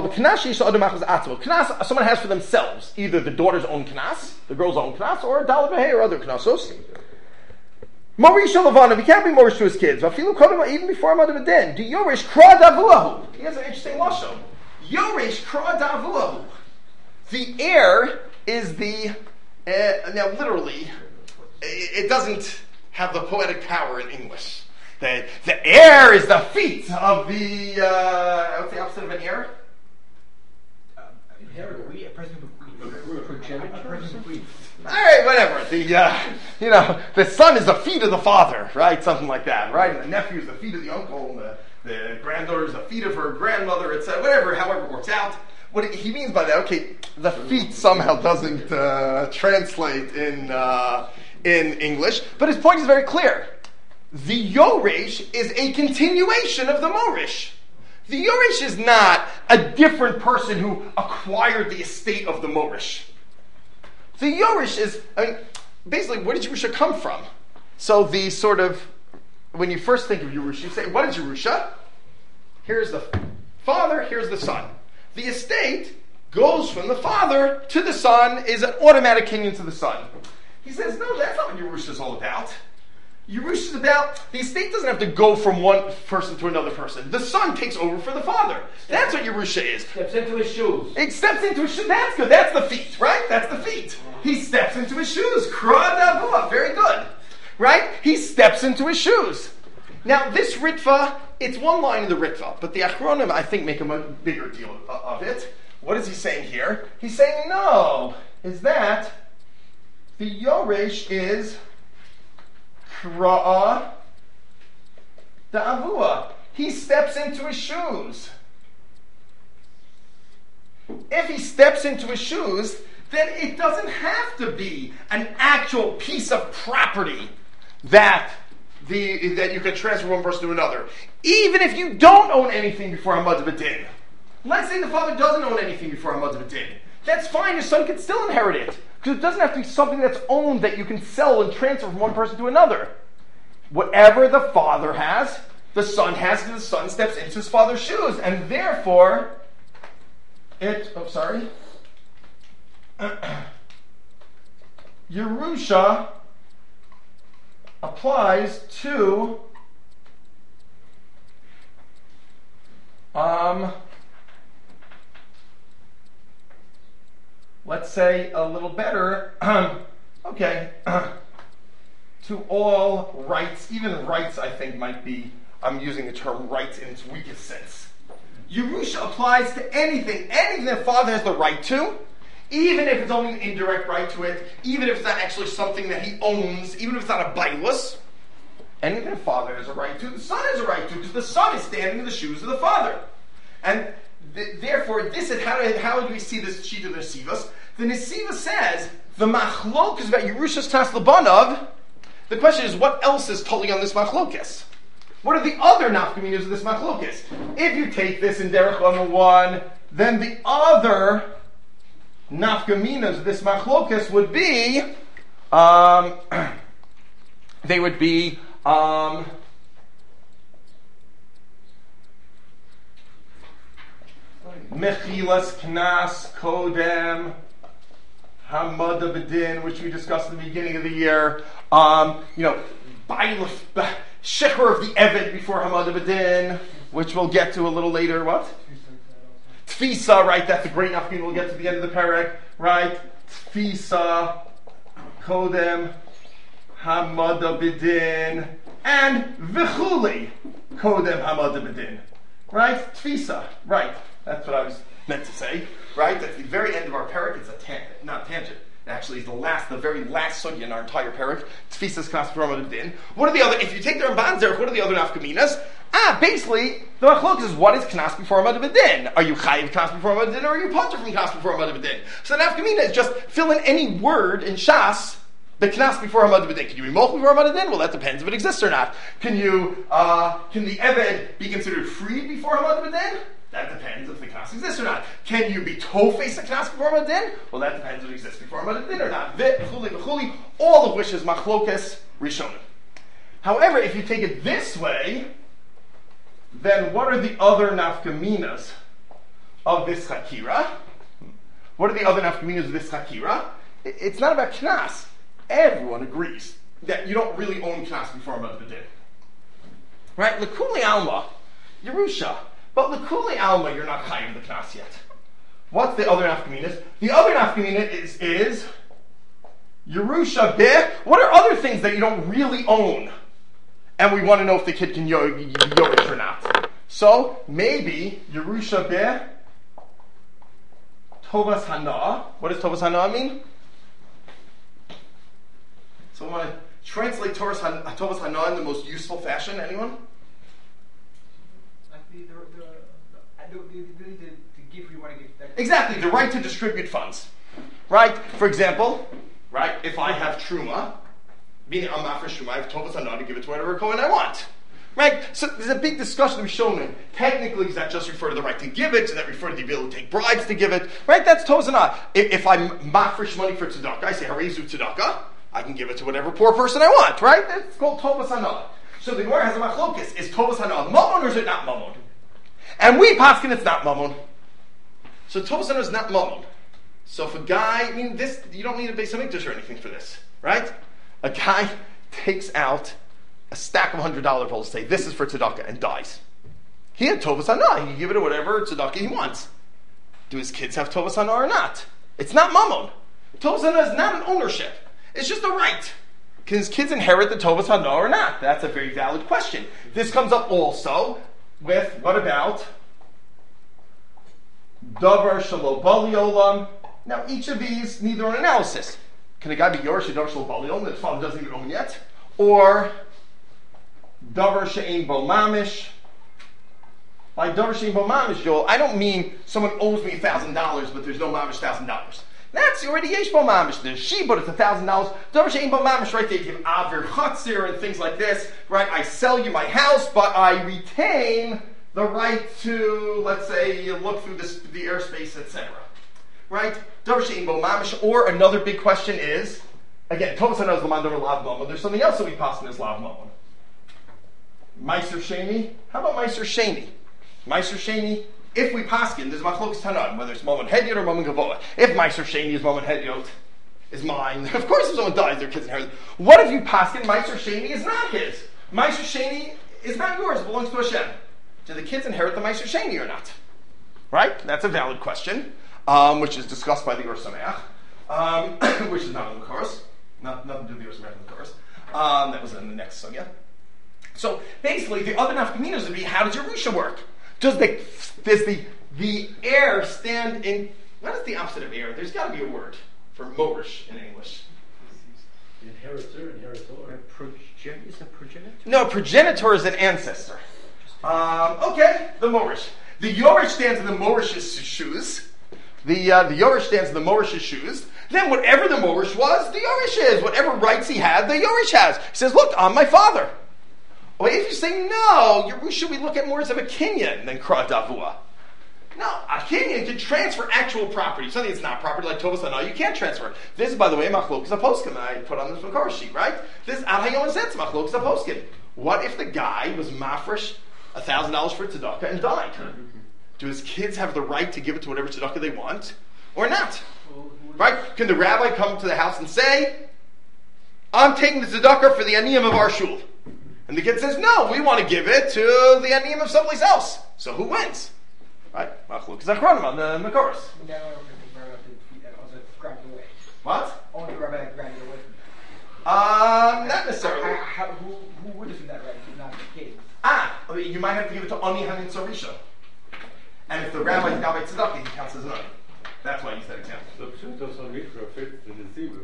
Knas someone has for themselves, either the daughter's own knas, the girl's own knas, or a Dal B'Hei or other knasos. Morish Levana, he can't be morish to his kids. Even before Amad B'Din. Do Yoresh Kra Davulahu. He has an interesting lashon. Yoresh Kra Davulahu. The heir is the uh, now literally it, it doesn't have the poetic power in English. The, the heir is the feet of the, uh, what's the opposite of an heir? Uh, inheritor. We, a present of progenitor. All right, whatever. The, uh, you know, the son is the feet of the father, right? Something like that, right? And the nephew is the feet of the uncle, and the, the granddaughter is the feet of her grandmother, et cetera. Whatever, however it works out. What he means by that, okay, the feet somehow doesn't uh, translate in uh, in English, but his point is very clear. The Yoresh is a continuation of the Morish. The Yoresh is not a different person who acquired the estate of the Morish. The Yoresh is, I mean, basically, where did Yerusha come from? So the sort of, when you first think of Yerusha, you say, what is Yerusha? Here's the father, here's the son. The estate goes from the father to the son, is an automatic kinyan to the son. He says, no, that's not what Yerusha is all about. Yerusha is about, the estate doesn't have to go from one person to another person. The son takes over for the father. That's what Yerusha is. Steps into his shoes. He steps into his shoes. That's good. That's the feet, right? That's the feet. He steps into his shoes. Kra davua. Very good. Right? He steps into his shoes. Now, this Ritva, it's one line in the Ritva, but the Achronim, I think, make a much bigger deal of it. What is he saying here? He's saying, no, is that the Yoresh is Kra'ah Da'avua. He steps into his shoes. If he steps into his shoes, then it doesn't have to be an actual piece of property that the that you can transfer from one person to another. Even if you don't own anything before Amad B'Din. Let's say the father doesn't own anything before Amad B'Din. That's fine, his son can still inherit it. Because it doesn't have to be something that's owned that you can sell and transfer from one person to another. Whatever the father has, the son has, because the son steps into his father's shoes. And therefore, it, oh, sorry. Yerusha applies to um, let's say a little better, okay, to all rights, even rights I think might be, I'm using the term rights in its weakest sense. Yerusha applies to anything, anything that father has the right to, even if it's only an indirect right to it, even if it's not actually something that he owns, even if it's not a bailus, anything the father has a right to, the son has a right to, because the son is standing in the shoes of the father. And th- therefore, this is how do, how do we see this sheet of the Nesivos? The Nesivos says, the machlok is about Yerusha's Tas Labanov. The question is, what else is totally on this machlokis? What are the other nafkaminas of this machlokis? If you take this in Derech Lama one, then the other nafkaminas of this machlokis would be, um, they would be, um, Mechilas Knas Kodem Hamada B'Din, which we discussed at the beginning of the year. Um, you know, Shecher of the Eved before Hamada B'Din, which we'll get to a little later. What? Tfisa, right? That's a great nafkin. We'll get to the end of the parak, right? Tfisa Kodem Hamada B'Din and V'chuli Kodem Hamada B'Din, right? Tfisa, right? That's what I was meant to say, right? That's the very end of our parak. It's a tangent, not a tangent. Actually, it's the last, the very last sugya in our entire parak. Tfisas Knas Hamada B'Din. What are the other? If you take the Ramban Zerich, what are the other nafkaminas? Ah, basically, the machlokes is what is knas before Amad B'Din? Are you chayiv knas before Amad B'Din, or are you potter from knas before Amad B'Din? So the nafkamina is just fill in any word in Shas, the knas before Amad B'Din. Can you be mochel before Amad B'Din? Well, that depends if it exists or not. Can you, uh, can the eved be considered free before Amad B'Din? That depends if the knas exists or not. Can you be tofes a knas before Amad B'Din? Well, that depends if it exists before Amad B'Din or not. Vit, v'chuli, v'chuli, all of which is machlokes rishonim. However, if you take it this way, then what are the other nafkaminas of this chakira? What are the other nafkaminas of this chakira? It's not about knas. Everyone agrees that you don't really own knas before Amad B'Din. Right? L'kuli alma, Yerusha. But l'kuli alma, you're not chayiv the knas yet. What's the other nafkaminas? The other nafkamina is, is Yerusha beh. What are other things that you don't really own? And we want to know if the kid can yogish or not. So, maybe Yerusha beh Tovas Hana. What does Tovas Hana mean? So I want to translate Tovas Hana in the most useful fashion. Anyone? Like the, the, the, the, the ability to, to give you want to give. That. Exactly, the right to distribute funds. Right? For example, right, if I have Truma, meaning I'm not for Truma, I have Tovas Hana to give it to whatever Kohen I want. Right? So there's a big discussion we've shown in. Technically, does that just refer to the right to give it? Does that refer to the ability to take bribes to give it? Right? That's Tovas Hana. If, if I'm mafresh money for tzedakah, I say Harizu tzedakah, I can give it to whatever poor person I want, right? That's called Tovas Hana. So the Gemara has a machlokes. Is Tovas Hana mamon or is it not mamon? And we paskin it's not mamon. So Tovas Hana is not mamon. So if a guy, I mean, this, you don't need a Beis HaMikdash or anything for this, right? A guy takes out a stack of one hundred dollar bills, say, this is for tzedakah, and dies. He had Tovas Hana. He can give it to whatever tzedakah he wants. Do his kids have Tovas Hana or not? It's not mamon. Tovas Hana is not an ownership. It's just a right. Can his kids inherit the Tovas Hana or not? That's a very valid question. This comes up also with, what about Davar Shelo Bali Olam? Now, each of these need their own analysis. Can a guy be Yoresh Davar Shelo Bali Olam that his father doesn't even own yet? Or Davar She'ein Bo Mamish? By Davar She'ein Bo Mamish, Joel, I don't mean someone owes me one thousand dollars, but there's no Mamish one thousand dollars. That's already Yesh Bo Mamish. There's she, but it's one thousand dollars. Davar She'ein Bo Mamish, right there, you give Avir Chatzir and things like this, right? I sell you my house, but I retain the right to, let's say, look through this, the airspace, et cetera. Right? Davar She'ein Bo Mamish. Or another big question is, again, Tovas Hana is Laman Davar Lav Mamon. There's something else that we pass in as Lav Mamon. Meiser Sheni. How about Meiser Sheni? Meiser Sheni, if we paskin, there's machlokes Tanan, whether it's Momon Hedyot or Momon Gavoa. If Meiser Sheni is Momon Hedyot, is mine. Of course, if someone dies, their kids inherit. What if you paskin Meiser Sheni is not his? Meiser Sheni is not yours, it belongs to Hashem. Do the kids inherit the Meiser Sheni or not? Right? That's a valid question, um, which is discussed by the Ur Sameach, um, which is not in the course. Not, nothing to do with the Ur Sameach in the course. Um, that was in the next sugya. So basically, the other nafkaminas would be, how does Yerusha work? Does the does the the heir stand in? What is the opposite of heir? There's got to be a word for morish in English. Inheritor, inheritor. Progen- is that progenitor? No, progenitor is an ancestor. Um, okay, the morish. The Yorish stands in the morish's shoes. The uh, the Yorish stands in the morish's shoes. Then whatever the morish was, the Yorish is. Whatever rights he had, the Yorish has. He says, look, I'm my father. Or if you say, no, Yerusha, we look at more as of a kinyan than Kra Davua. No, a kinyan can transfer actual property. Something that's not property, like Tovas Hana, you can't transfer. This is, by the way, Machlokas HaPoskim that I put on this Makar sheet, right? This is Ad Hayom Zetz, Machlokas HaPoskim. What if the guy was mafresh one thousand dollars for tzedakah and died? Do his kids have the right to give it to whatever tzedakah they want? Or not? Right? Can the rabbi come to the house and say, I'm taking the tzedakah for the aniyim of our shul? And the kid says, no, we want to give it to the aniyim of someplace else. So who wins? Right? Machlok Zachronim on the Makoros. No, also grabbed it away. What? Only the rabbi that grabbed it away from me. Um, not necessarily. How, how, who, who would have done that right? Not the kids. Ah, I mean, you might have to give it to Ani Hanin Sarisha. And if the rabbi's Gabay Tzedakah, he counts as an Ani. That's why you said example. So Pshutos on Mikra fits the deceiver.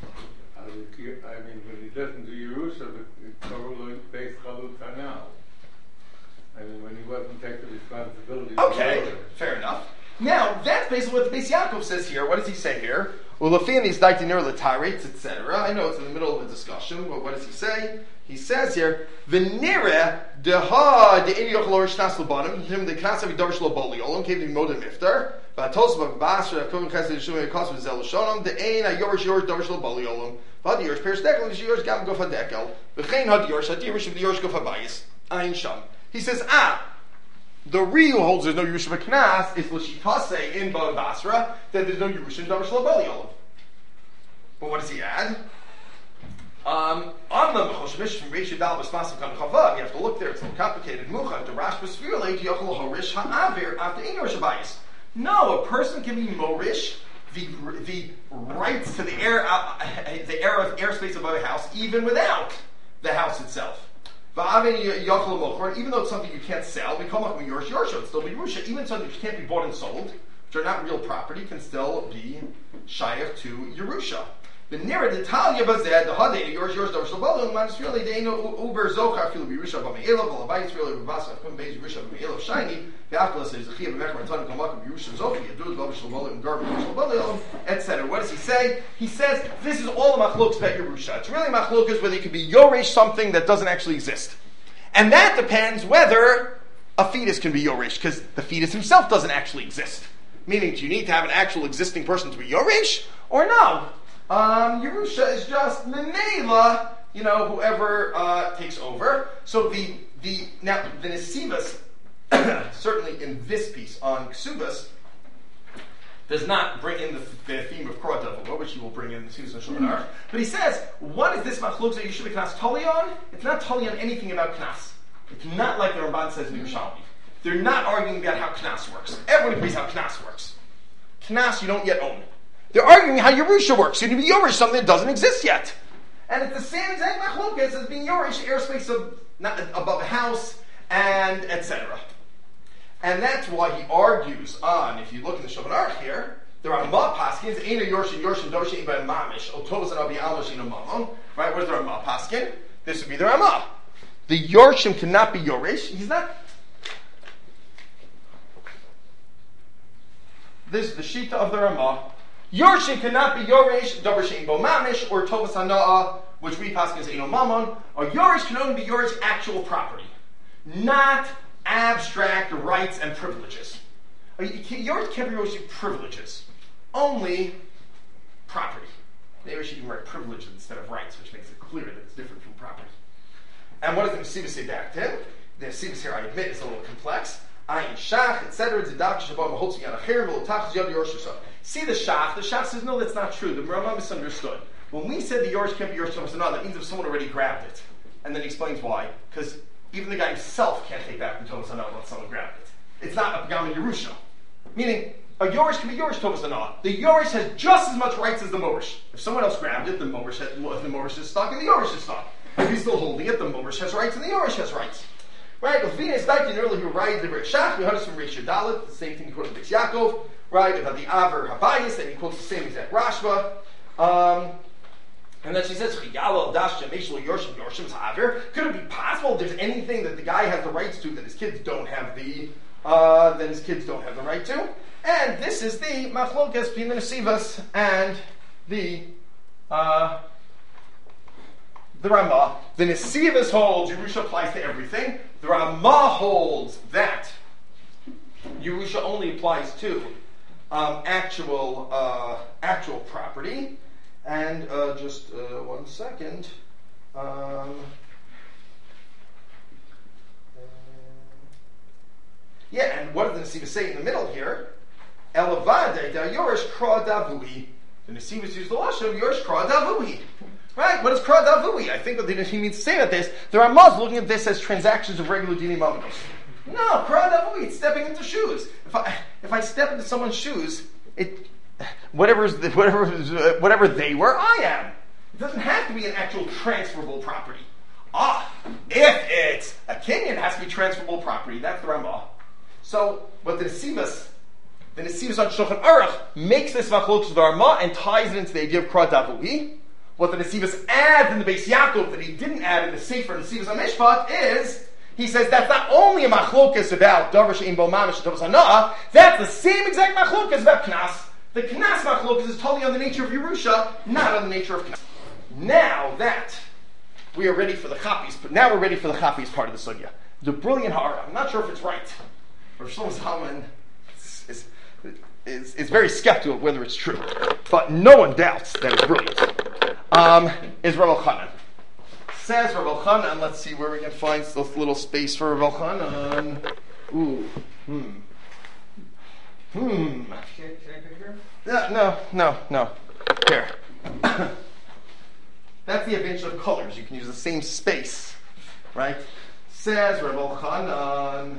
I mean, when he doesn't do Yerusha, the Korolo based Chalut Hanal. I mean, when he wasn't taking responsibility. Okay, fair enough. Now, that's basically what the Beis Yaakov says here. What does he say here? Well, Lefian is daitinir l'taritz, et cetera. I know it's in the middle of a discussion, but what does he say? He says here, "V'nira deha de'ini yochel shnas l'banim him the knas avi davar shlo boli olam came to modem iftar v'atos b'basra kovim chesed shumei kos v'zel shonom de'ein ha'yorish yorish davar shlo boli olam v'ad yorish perish dekel v'yorish gam gof hadekel v'chein had yorish hadirish v'yorish gof habayis ayin sham." He says, ah. The real holds there's no Yerusha Knas is L'shitase in Bava Basra that there's no Yerusha in Davar Shlo Bali Olam. But what does he add? Um, on the Mechoshemish from Reish Yadal B'Smasim Kan Chavav, you have to look there, it's a little complicated. Mucha, the Rash B'Sfir Leit Yochel Horish Ha'avir after Ein Yerusha Bayis. No, a person can be Morish the the rights to the air uh, the air of airspace above a house even without the house itself. Even though it's something you can't sell, we come up with Yerush, Yerush would still be Yerusha. Even something which can't be bought and sold, which are not real property, can still be Shayach to Yerusha. The nearer the Talia Bazed, the Hadeh, Yerush, Yerush, Davar Shlobalim, man, it's really they know Uber Zochar, feel Yerusha, Bameilav, Alabayis, really Ravasa, Kum Beis, Yerusha, Bameilav, Shiny, the Atlas is the Chia, Bemechar, and Tanu, Kamak, Yerusha, Zochi, Yadud, Davar Shlobalim, Garbage, Shlobalim, et cetera. What does he say? He says, this is all the Machlokas about Yerusha. It's really Machlokas whether you can be Yoresh something that doesn't actually exist. And that depends whether a fetus can be Yoresh, because the fetus himself doesn't actually exist. Meaning, do you need to have an actual existing person to be Yoresh, or no? Um, Yerusha is just Memela, you know, whoever uh, takes over. So the, the now, the Nesivas, certainly in this piece on Ksubas, does not bring in the, the theme of Krod Davua, which he will bring in the Nesivas and Shulchan Aruch. But he says, what is this Machlok that you should be Knas Tali on? It's not Tali on anything about Knas. It's not like the Ramban says in Yerushalmi. They're not arguing about how Knas works. Everyone agrees how Knas works. Knas you don't yet own. They're arguing how Yerusha works. You need to be Yorish something that doesn't exist yet. And it's the same exact Machlokas as being Yorish, airspace of, not, above a house, and et cetera. And that's why he argues on, if you look in the Shulchan Aruch here, there are ma paskins, Eina Yorshin, Yorshin, Doshin, Iba, Mamish, Otovas, and Abi Almashin, Mamon. Right? What is the Ramah paskin? This would be the Ramah. The Yorshim cannot be Yorish. He's not. This is the Shita of the Ramah. Yorshim cannot be Yorish, Davar Shein Bo Mamish, or Tovas Hana'ah, which we pass as Eino Mamon. Or Yorish can only be Yorish actual property, not abstract rights and privileges. Yorish can't be Yorish privileges, only property. Maybe we should even write privileges instead of rights, which makes it clear that it's different from property. And what does the Nesivos say back to him? The Nesivos here, I admit, is a little complex. Ayin Shach, et cetera. See the Shach. The Shach says, no, that's not true. The Rambam misunderstood. When we said the Yorish can't be Yorish, no, that means if someone already grabbed it. And then he explains why. Because even the guy himself can't take back from Tovas Hana'ah once someone grabbed it. It's not a Pagam in Yerusha. Meaning, a Yorish can be Yorish Tovas Hana'ah. The Yorish has just as much rights as the Morish. If someone else grabbed it, the Morish, has, the Morish is stuck and the Yorish is stuck. If he's still holding it, the Morish has rights and the Yorish has rights. Right? Lefina is like in earlier who writes the Beis Shach, we heard this from Reish Dalet, the same thing he quoted Beis Yaakov, right? About the Aver Habayis, and he quotes the same exact Rashba. Um, and then she says, Could it be possible there's anything that the guy has the rights to that his kids don't have the uh, that his kids don't have the right to? And this is the Machlokas between the Nesivos and the uh, the Ramah. The Nesivos holds Yerusha applies to everything. The Ramah holds that Yerusha only applies to um, actual uh, actual property. And uh, just uh, one second. Um, uh, yeah, and what does the Nesivos say in the middle here? Elavade da Yorish Kra Davui. The Nesivos use the lashon Yorish Kra Davui. Right? What is Kra Davui? I think what he means to say about this, there are Maz looking at this as transactions of regular Dini Mamanos. No, Kra Davui, it's stepping into shoes. If I if I step into someone's shoes, it whatever whatever whatever they were, I am. It doesn't have to be an actual transferable property. Ah, if it's a Kenyan, it has to be transferable property. That's the Ramah. So, what the Nesivos, the Nesivos on Shulchan Aruch makes this machlokes of the Ramah and ties it into the idea of Kra Davui. What the Nesivos adds in the Beis Yaakov that he didn't add in the Sefer Nesivos on Mishpat is He says that's not only a machlokas about davar she'ein bo mamish davar sanah, that's the same exact machlokas about knas. The knas machlokas is totally on the nature of Yerusha, not on the nature of knas. Now that we are ready for the chapis, but now we're ready for the chapis part of the sugya. The brilliant ha'ara. I'm not sure if it's right. Or Shlomo Zalman is, is, is, is very skeptical of whether it's true. But no one doubts that it's brilliant. Um, is Rav Elchanan. Says Rav Elchanan, let's see where we can find this little space for Rav Elchanan. Ooh. Hmm. Hmm. Can, can I pick here? Yeah, no, no, no. Here. That's the advantage of colors. You can use the same space, right? Says Rav Elchanan.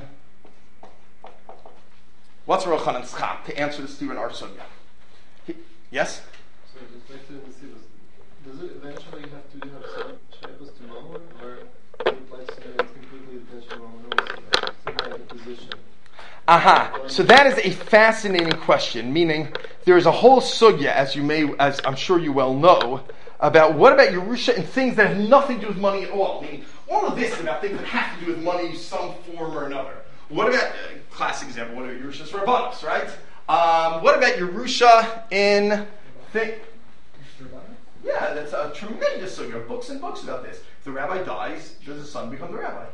What's Rav Elchanan's chap to answer the Stephen R. Sugya? He- Yes? So just like to see this. Does it eventually have to have some shabbos to Momer, or it applies to it's completely intentional Momer, position? Aha. So that is a fascinating question, meaning there is a whole sugya, as you may, as I'm sure you well know, about what about Yerusha and things that have nothing to do with money at all. Meaning, all of this is about things that have to do with money, some form or another. What about, uh, classic example, what about Yerusha's Rabbanos, right? Um, what about Yerusha in, thi- yeah, that's a tremendous sugya, books and books about this. If the rabbi dies, does the son become the rabbi?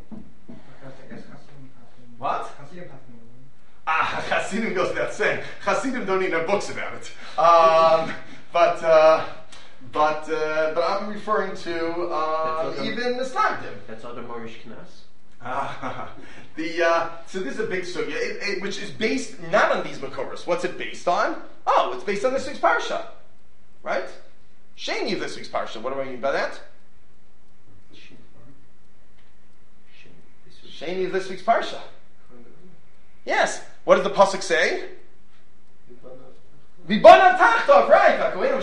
What? Ah, Hasidim goes without saying. Hasidim don't even have books about it. Um, but, uh, but, uh, but I'm referring to uh, even the Snagdim. That's other Morish Knas. Ah, the uh, so this is a big sugya, it, it, which is based not on these makoros. What's it based on? Oh, it's based on this week's parsha, right? Sheni of this week's parsha. What do I mean by that? Sheni of this week's parsha. Yes. What does the pasuk say? V'banav tachtov, right?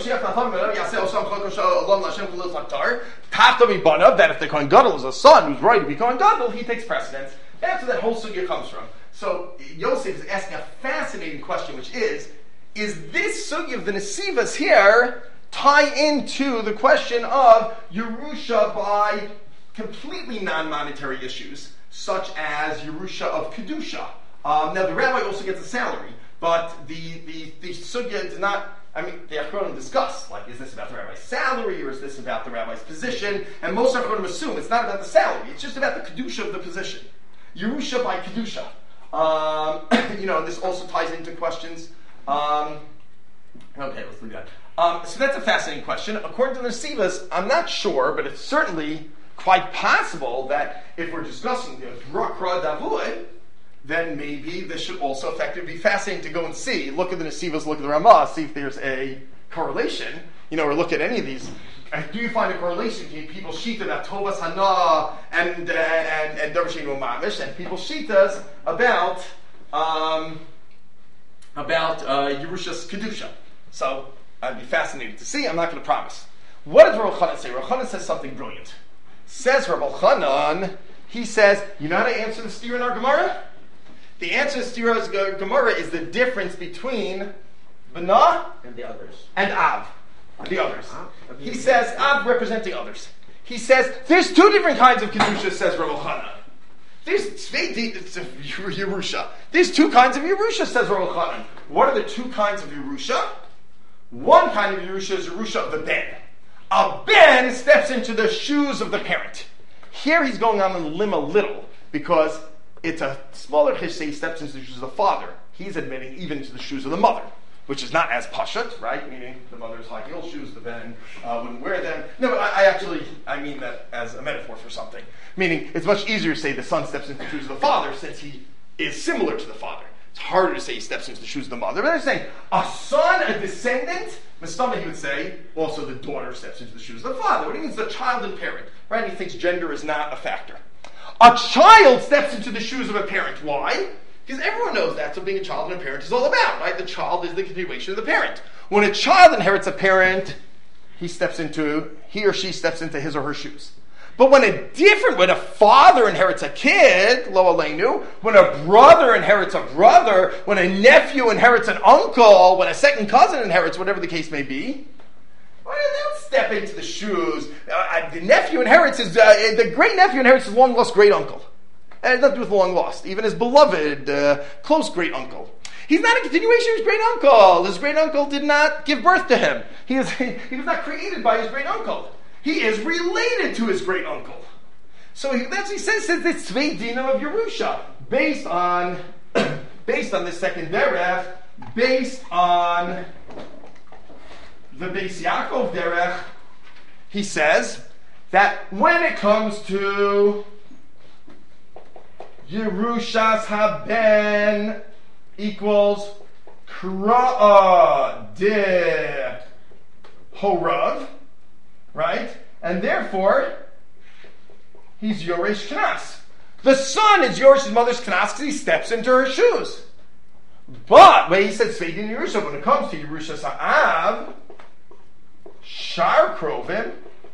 Tachtov v'banav, that if the Kohen Gadol is a son who's right to be Kohen Gadol, he takes precedence. That's where that whole sugya comes from. So Yosef is asking a fascinating question, which is, is this sugya of the Nesivas here tie into the question of Yerusha by completely non-monetary issues, such as Yerusha of Kedusha? Um, now the rabbi also gets a salary, but the, the, the sugya does not, I mean, the Achronim discuss, like, is this about the rabbi's salary, or is this about the rabbi's position? And most Achronim assume it's not about the salary, it's just about the Kedusha of the position. Yerusha by Kedusha. Um, you know, and this also ties into questions. Um, okay, let's leave that. Um, so that's a fascinating question. According to the Nesivas, I'm not sure, but it's certainly quite possible that if we're discussing the Drakra Davud, then maybe this should also affect it. It'd be fascinating to go and see, look at the Nesivas, look at the Ramah, see if there's a correlation, you know, or look at any of these. Do you find a correlation between people's shita about Tovas Hana and uh, and and Davar She'ein bo mamish, and people's shitas about um, about uh, Yerusha's Kedusha? So I'd be fascinated to see. I'm not going to promise. What does Rav Elchanan say? Rav Elchanan says something brilliant. Says Rav Elchanan, he says, you know how to answer the steer in our Gemara? The answer to Stira's Gemara is the difference between Bana And the others. and Av, the others. He says, Av representing others. He says, there's two different kinds of Kedusha, says Rav Elchanan. There's Yerusha. There's two kinds of Yerusha, says Rav Elchanan. What are the two kinds of Yerusha? One kind of Yerusha is Yerusha of the Ben. A Ben steps into the shoes of the parent. Here he's going on the limb a little, because it's a smaller chisei, he steps into the shoes of the father. He's admitting even into the shoes of the mother, which is not as pashut, right? Meaning the mother's high heel shoes, the Ben uh, wouldn't wear them. No, but I, I actually, I mean that as a metaphor for something. Meaning it's much easier to say the son steps into the shoes of the father since he is similar to the father. It's harder to say he steps into the shoes of the mother. But they're saying a son, a descendant, Mistama, he would say, also the daughter steps into the shoes of the father. What he means the child and parent, right? And he thinks gender is not a factor. A child steps into the shoes of a parent. Why? Because everyone knows that's what being a child and a parent is all about, right? The child is the continuation of the parent. When a child inherits a parent, he steps into, he or she steps into his or her shoes. But when a different, when a father inherits a kid, lo aleinu, when a brother inherits a brother, when a nephew inherits an uncle, when a second cousin inherits, whatever the case may be, well, they don't step into the shoes. Uh, the nephew inherits his, uh, the great nephew inherits his long lost great uncle. And it has nothing to do with long lost. Even his beloved, uh, close great uncle. He's not a continuation of his great uncle. His great uncle did not give birth to him. He is he was not created by his great uncle. He is related to his great uncle. So he, that's what he says. Says it's Tzvei Dinam of Yerusha, based on based on the second derech, based on the Beis Yaakov derech. He says that when it comes to Yerushas haben equals Kra'ah de Horav, right? And therefore, he's Yoresh Knas. The son is Yoresh's mother's Knas because he steps into her shoes. But, when he said Sveidin Yerusha, when it comes to Yerushas ha'av, Shar Krovim,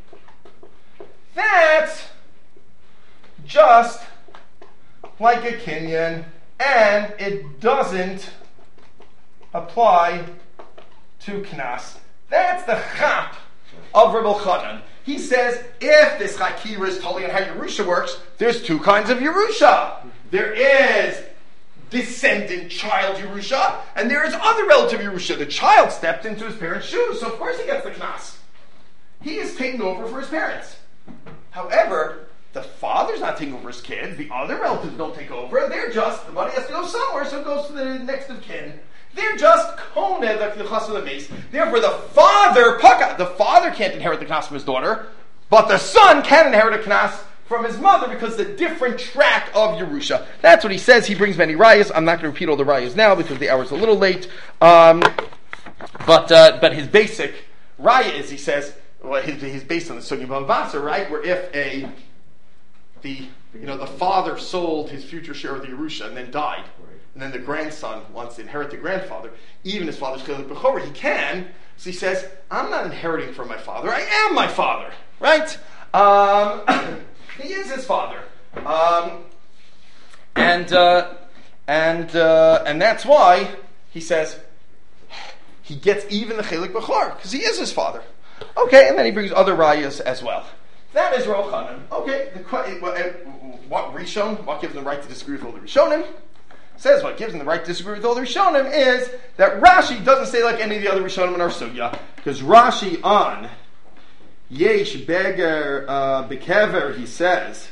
that's just like a Kinyan, and it doesn't apply to Knas. That's the chap of Reb Elchanan. He says, if this Chakira is totally on how Yerusha works, there's two kinds of Yerusha. There is descendant child Yerusha, and there is other relative Yerusha. The child stepped into his parents' shoes, so of course he gets the Knas. He is taking over for his parents. However, the father's not taking over his kids. The other relatives don't take over. They're just, the money has to go somewhere, so it goes to the next of kin. They're just koneh the chas of the mace. Therefore, the father, paka, the father can't inherit the knas from his daughter, but the son can inherit a knas from his mother because the different track of Yerusha. That's what he says. He brings many rayas. I'm not going to repeat all the rayas now because the hour's a little late. Um, but uh, but his basic raya is, he says, well, his, he's based on the Sugya Bavasa, right? Where if a the you know the father sold his future share of the Yerusha and then died, and then the grandson wants to inherit the grandfather, even his father's Chelik Bechorah, he can. So he says, I'm not inheriting from my father. I am my father, right? Um, he is his father, um, and uh, and uh, and that's why he says he gets even the Chelik Bechorah because he is his father. Okay, and then he brings other rayas as well. That is Reb Elchanan. Okay, the, what Rishon? What gives him the right to disagree with all the Rishonim? Says what gives him the right to disagree with all the Rishonim is that Rashi doesn't say like any of the other Rishonim in our sugya, because Rashi on Yesh Beger uh, Bekever, he says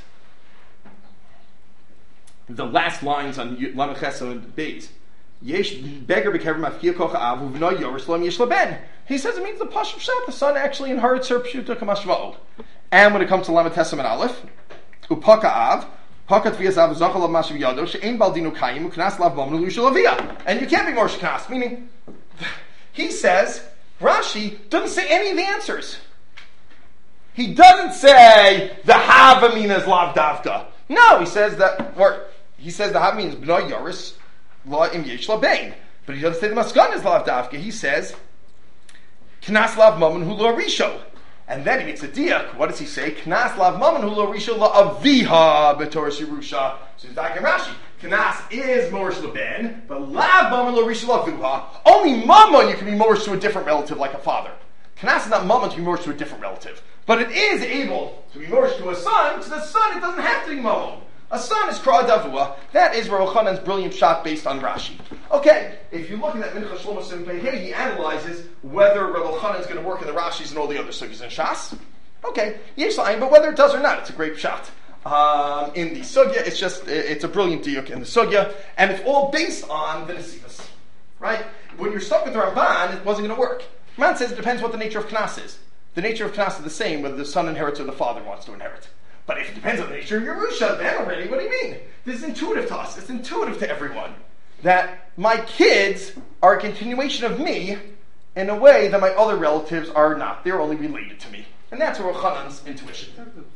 the last lines on Lameches and Beis. Yesh Beger Bekever Mafkia Kocha Avu V'no Yoris Lom Yesh Laben. He says it means the Pashup Shat, the son actually inherits her Pshuta Kamashva'od. And when it comes to Lamed Testament Aleph, Upaka Av, and you can't be more shkas, meaning he says Rashi doesn't say any of the answers. He doesn't say the hava means lav davka. No, he says that, or he says the hava means b'nai yoris la im yesh labein. But he doesn't say the maskan is lav davka. He says knas lav mammon hu lo risho. And then he makes a diak. What does he say? Knas lav mammon hu lo risho la aviha b'toras Yerusha. So he's back in Rashi. Knas is morish leben, but lav mammon lo risho la aviha. Only mammon you can be morish to a different relative like a father. Knas is not mammon to be morish to a different relative. But it is able to be morish to a son. To the son it doesn't have to be mammon. A son is Kra'ah Davua. That is Reb Elchanan's brilliant shot based on Rashi. Okay, if you look at that Mincha Shlomo Simon Pei, he analyzes whether Reb Elchanan is going to work in the Rashis and all the other sugyas and Shas. Okay, yesh la'ayin, but whether it does or not, it's a great shot. Um, in the sugya, it's just, it's a brilliant diuk in the sugya, and it's all based on the Nesivas. Right? When you're stuck with the Ramban, it wasn't going to work. Ramban says it depends what the nature of Knas is. The nature of Knas is the same whether the son inherits or the father wants to inherit. But if it depends on the nature of Yerusha, then already, what do you mean? This is intuitive to us. It's intuitive to everyone. That my kids are a continuation of me in a way that my other relatives are not. They're only related to me. And that's Reb Elchanan's intuition.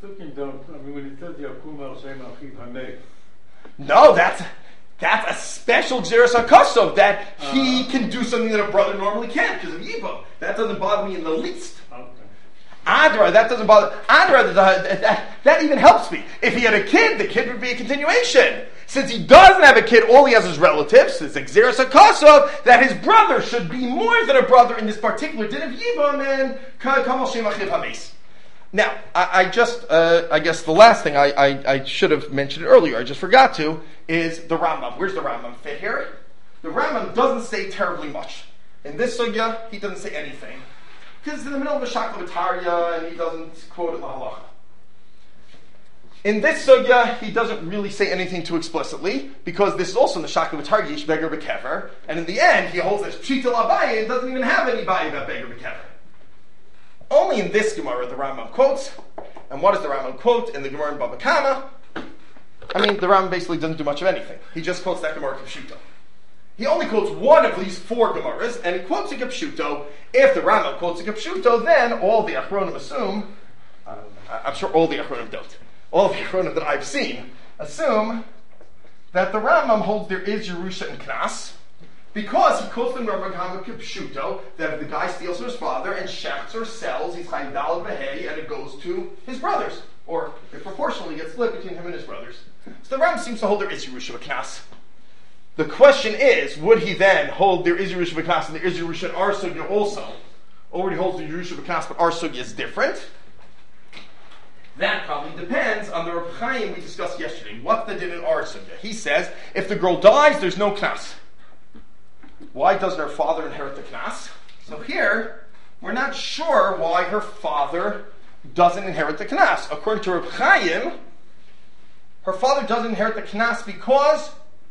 No, that's that's a special Xeris HaKosov, that he uh, can do something that a brother normally can't because of Yibam. That doesn't bother me in the least. Okay. Adra, that doesn't bother. Adra, that, that, that even helps me. If he had a kid, the kid would be a continuation. Since he doesn't have a kid, all he has is relatives. It's Xeris HaKosov, that his brother should be more than a brother in this particular din of Yivam and Kamal Shem Achiv HaMeis. Now, I, I just, uh, I guess the last thing I, I, I should have mentioned earlier, I just forgot to, is the Rambam. Where's the Rambam fit here? The Rambam doesn't say terribly much. In this sugya, he doesn't say anything. Because it's in the middle of a Shakla V'Tarya, and he doesn't quote it lahalacha. In this sugya, he doesn't really say anything too explicitly, because this is also in the Shakla V'Tarya, Yish Beger B'Kever, and in the end, he holds this Pshita L'Abaye, and doesn't even have any Baye about Beger B'Kever. Only in this Gemara the Rambam quotes, and what does the Rambam quote in the Gemara in Baba Kama? I mean, the Rambam basically doesn't do much of anything. He just quotes that Gemara Kipshuto. He only quotes one of these four Gemaras, and he quotes a Kipshuto. If the Rambam quotes a Kipshuto, then all the Achronim assume, um, I'm sure all the Achronim don't, all the Achronim that I've seen assume that the Rambam holds there is Yerusha and Knas, because he quotes the Rambam Kipshuto, that if the guy steals from his father and shechts or sells, he's Chayiv Daled V'Hei, and it goes to his brothers, or it proportionally gets split between him and his brothers. So the Rambam seems to hold there is Yerusha and Knas. The question is, would he then hold there is Yerusha B'Kas and there is Yerusha and Our Sugya also? Or would he hold the Yerusha B'Kas but Our Sugya is different? That probably depends on the Reb Chaim we discussed yesterday. What's the din in Our Sugya? He says, if the girl dies, there's no Knas. Why doesn't her father inherit the Knas? So here, we're not sure why her father doesn't inherit the Knas. According to Reb Chaim, her father doesn't inherit the Knas because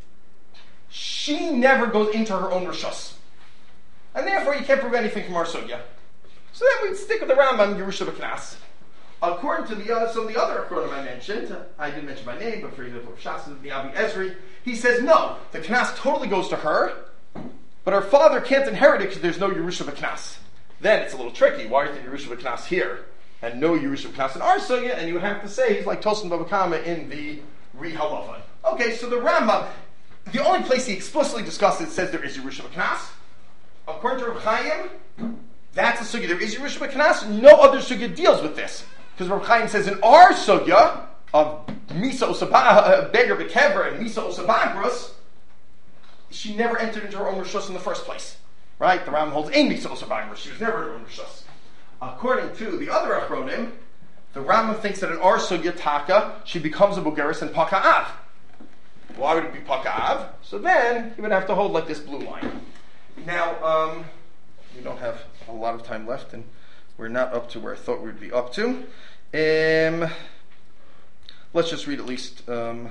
she never goes into her own rishus. And therefore you can't prove anything from our sugya. So then we'd stick with the Rambam, Yerusha B'Knas. According to the uh, some of the other Achronim I mentioned, I didn't mention my name, but for example, Shas the Avi Ezri, he says no, the Knas totally goes to her, but her father can't inherit it because there's no Yerusha B'Knas. Then it's a little tricky. Why is there Yerusha B'Knas here and no Yerusha B'Knas in our sugya? And you would have to say he's like Tosin Bava Kama in the Ri Halavan. Okay, so the Rambam, the only place he explicitly discusses it says there is Yerusha B'Knas. According to Reb Chaim, that's a sugya. There is Yerusha B'Knas. No other sugya deals with this. Because Reb Chaim says in our sugya of Misa Osabah, Beger B'Kever and Misa Osabagros, she never entered into her own Rishus in the first place. Right? The Rambam holds Ein Misa Osabagros. She was never in her own Rishus. According to the other Achronim, the Rambam thinks that in our sugya Taka, she becomes a Bugeris and Paka'av. Why would it be Paka'av? So then, he would have to hold like this blue line. Now, um, we don't have a lot of time left, and we're not up to where I thought we'd be up to. Um, let's just read at least, um,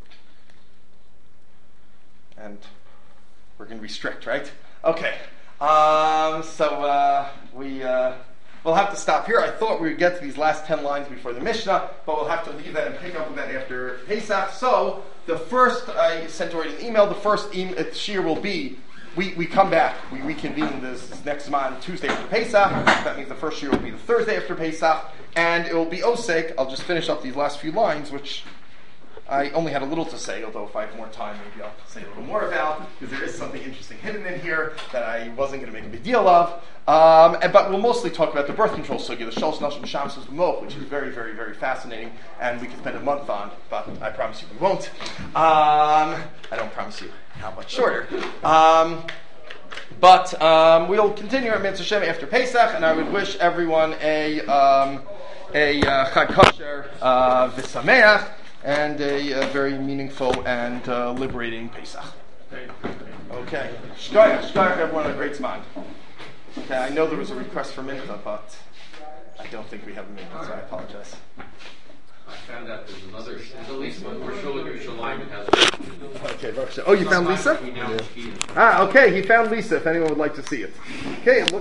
and we're going to be strict, right? Okay. Um, so, uh, we, uh, we'll have to stop here. I thought we would get to these last ten lines before the Mishnah, but we'll have to leave that and pick up with that after Pesach. So, the first, I sent already an email, the first e- shir will be, we, we come back, we reconvene this, this next month, Tuesday after Pesach. That means the first shir will be the Thursday after Pesach, and it will be Osek. I'll just finish up these last few lines, which I only had a little to say, although if I have more time, maybe I'll say a little more about, because there is something interesting hidden in here that I wasn't going to make a big deal of. Um, and, but we'll mostly talk about the birth control sugya, the Shalosh Nashim Shamsus B'Moch, which is very, very, very fascinating, and we can spend a month on, but I promise you we won't. Um, I don't promise you how much shorter. Um, but um, we'll continue our Mitzvah Shem after Pesach, and I would wish everyone a um, a uh, Chag Kosher uh, V'Sameach, and a, a very meaningful and uh, liberating Pesach. Okay. Shkoyach, Shkoyach, everyone, a great zman. Okay, I know there was a request for mincha, but I don't think we have a mincha, so I apologize. I found out there's another, there's at least one more Shul Yerushalayim that has a... Okay, Baruch Hashem. Oh, you found Lisa? Ah, okay, he found Lisa, if anyone would like to see it. Okay, look.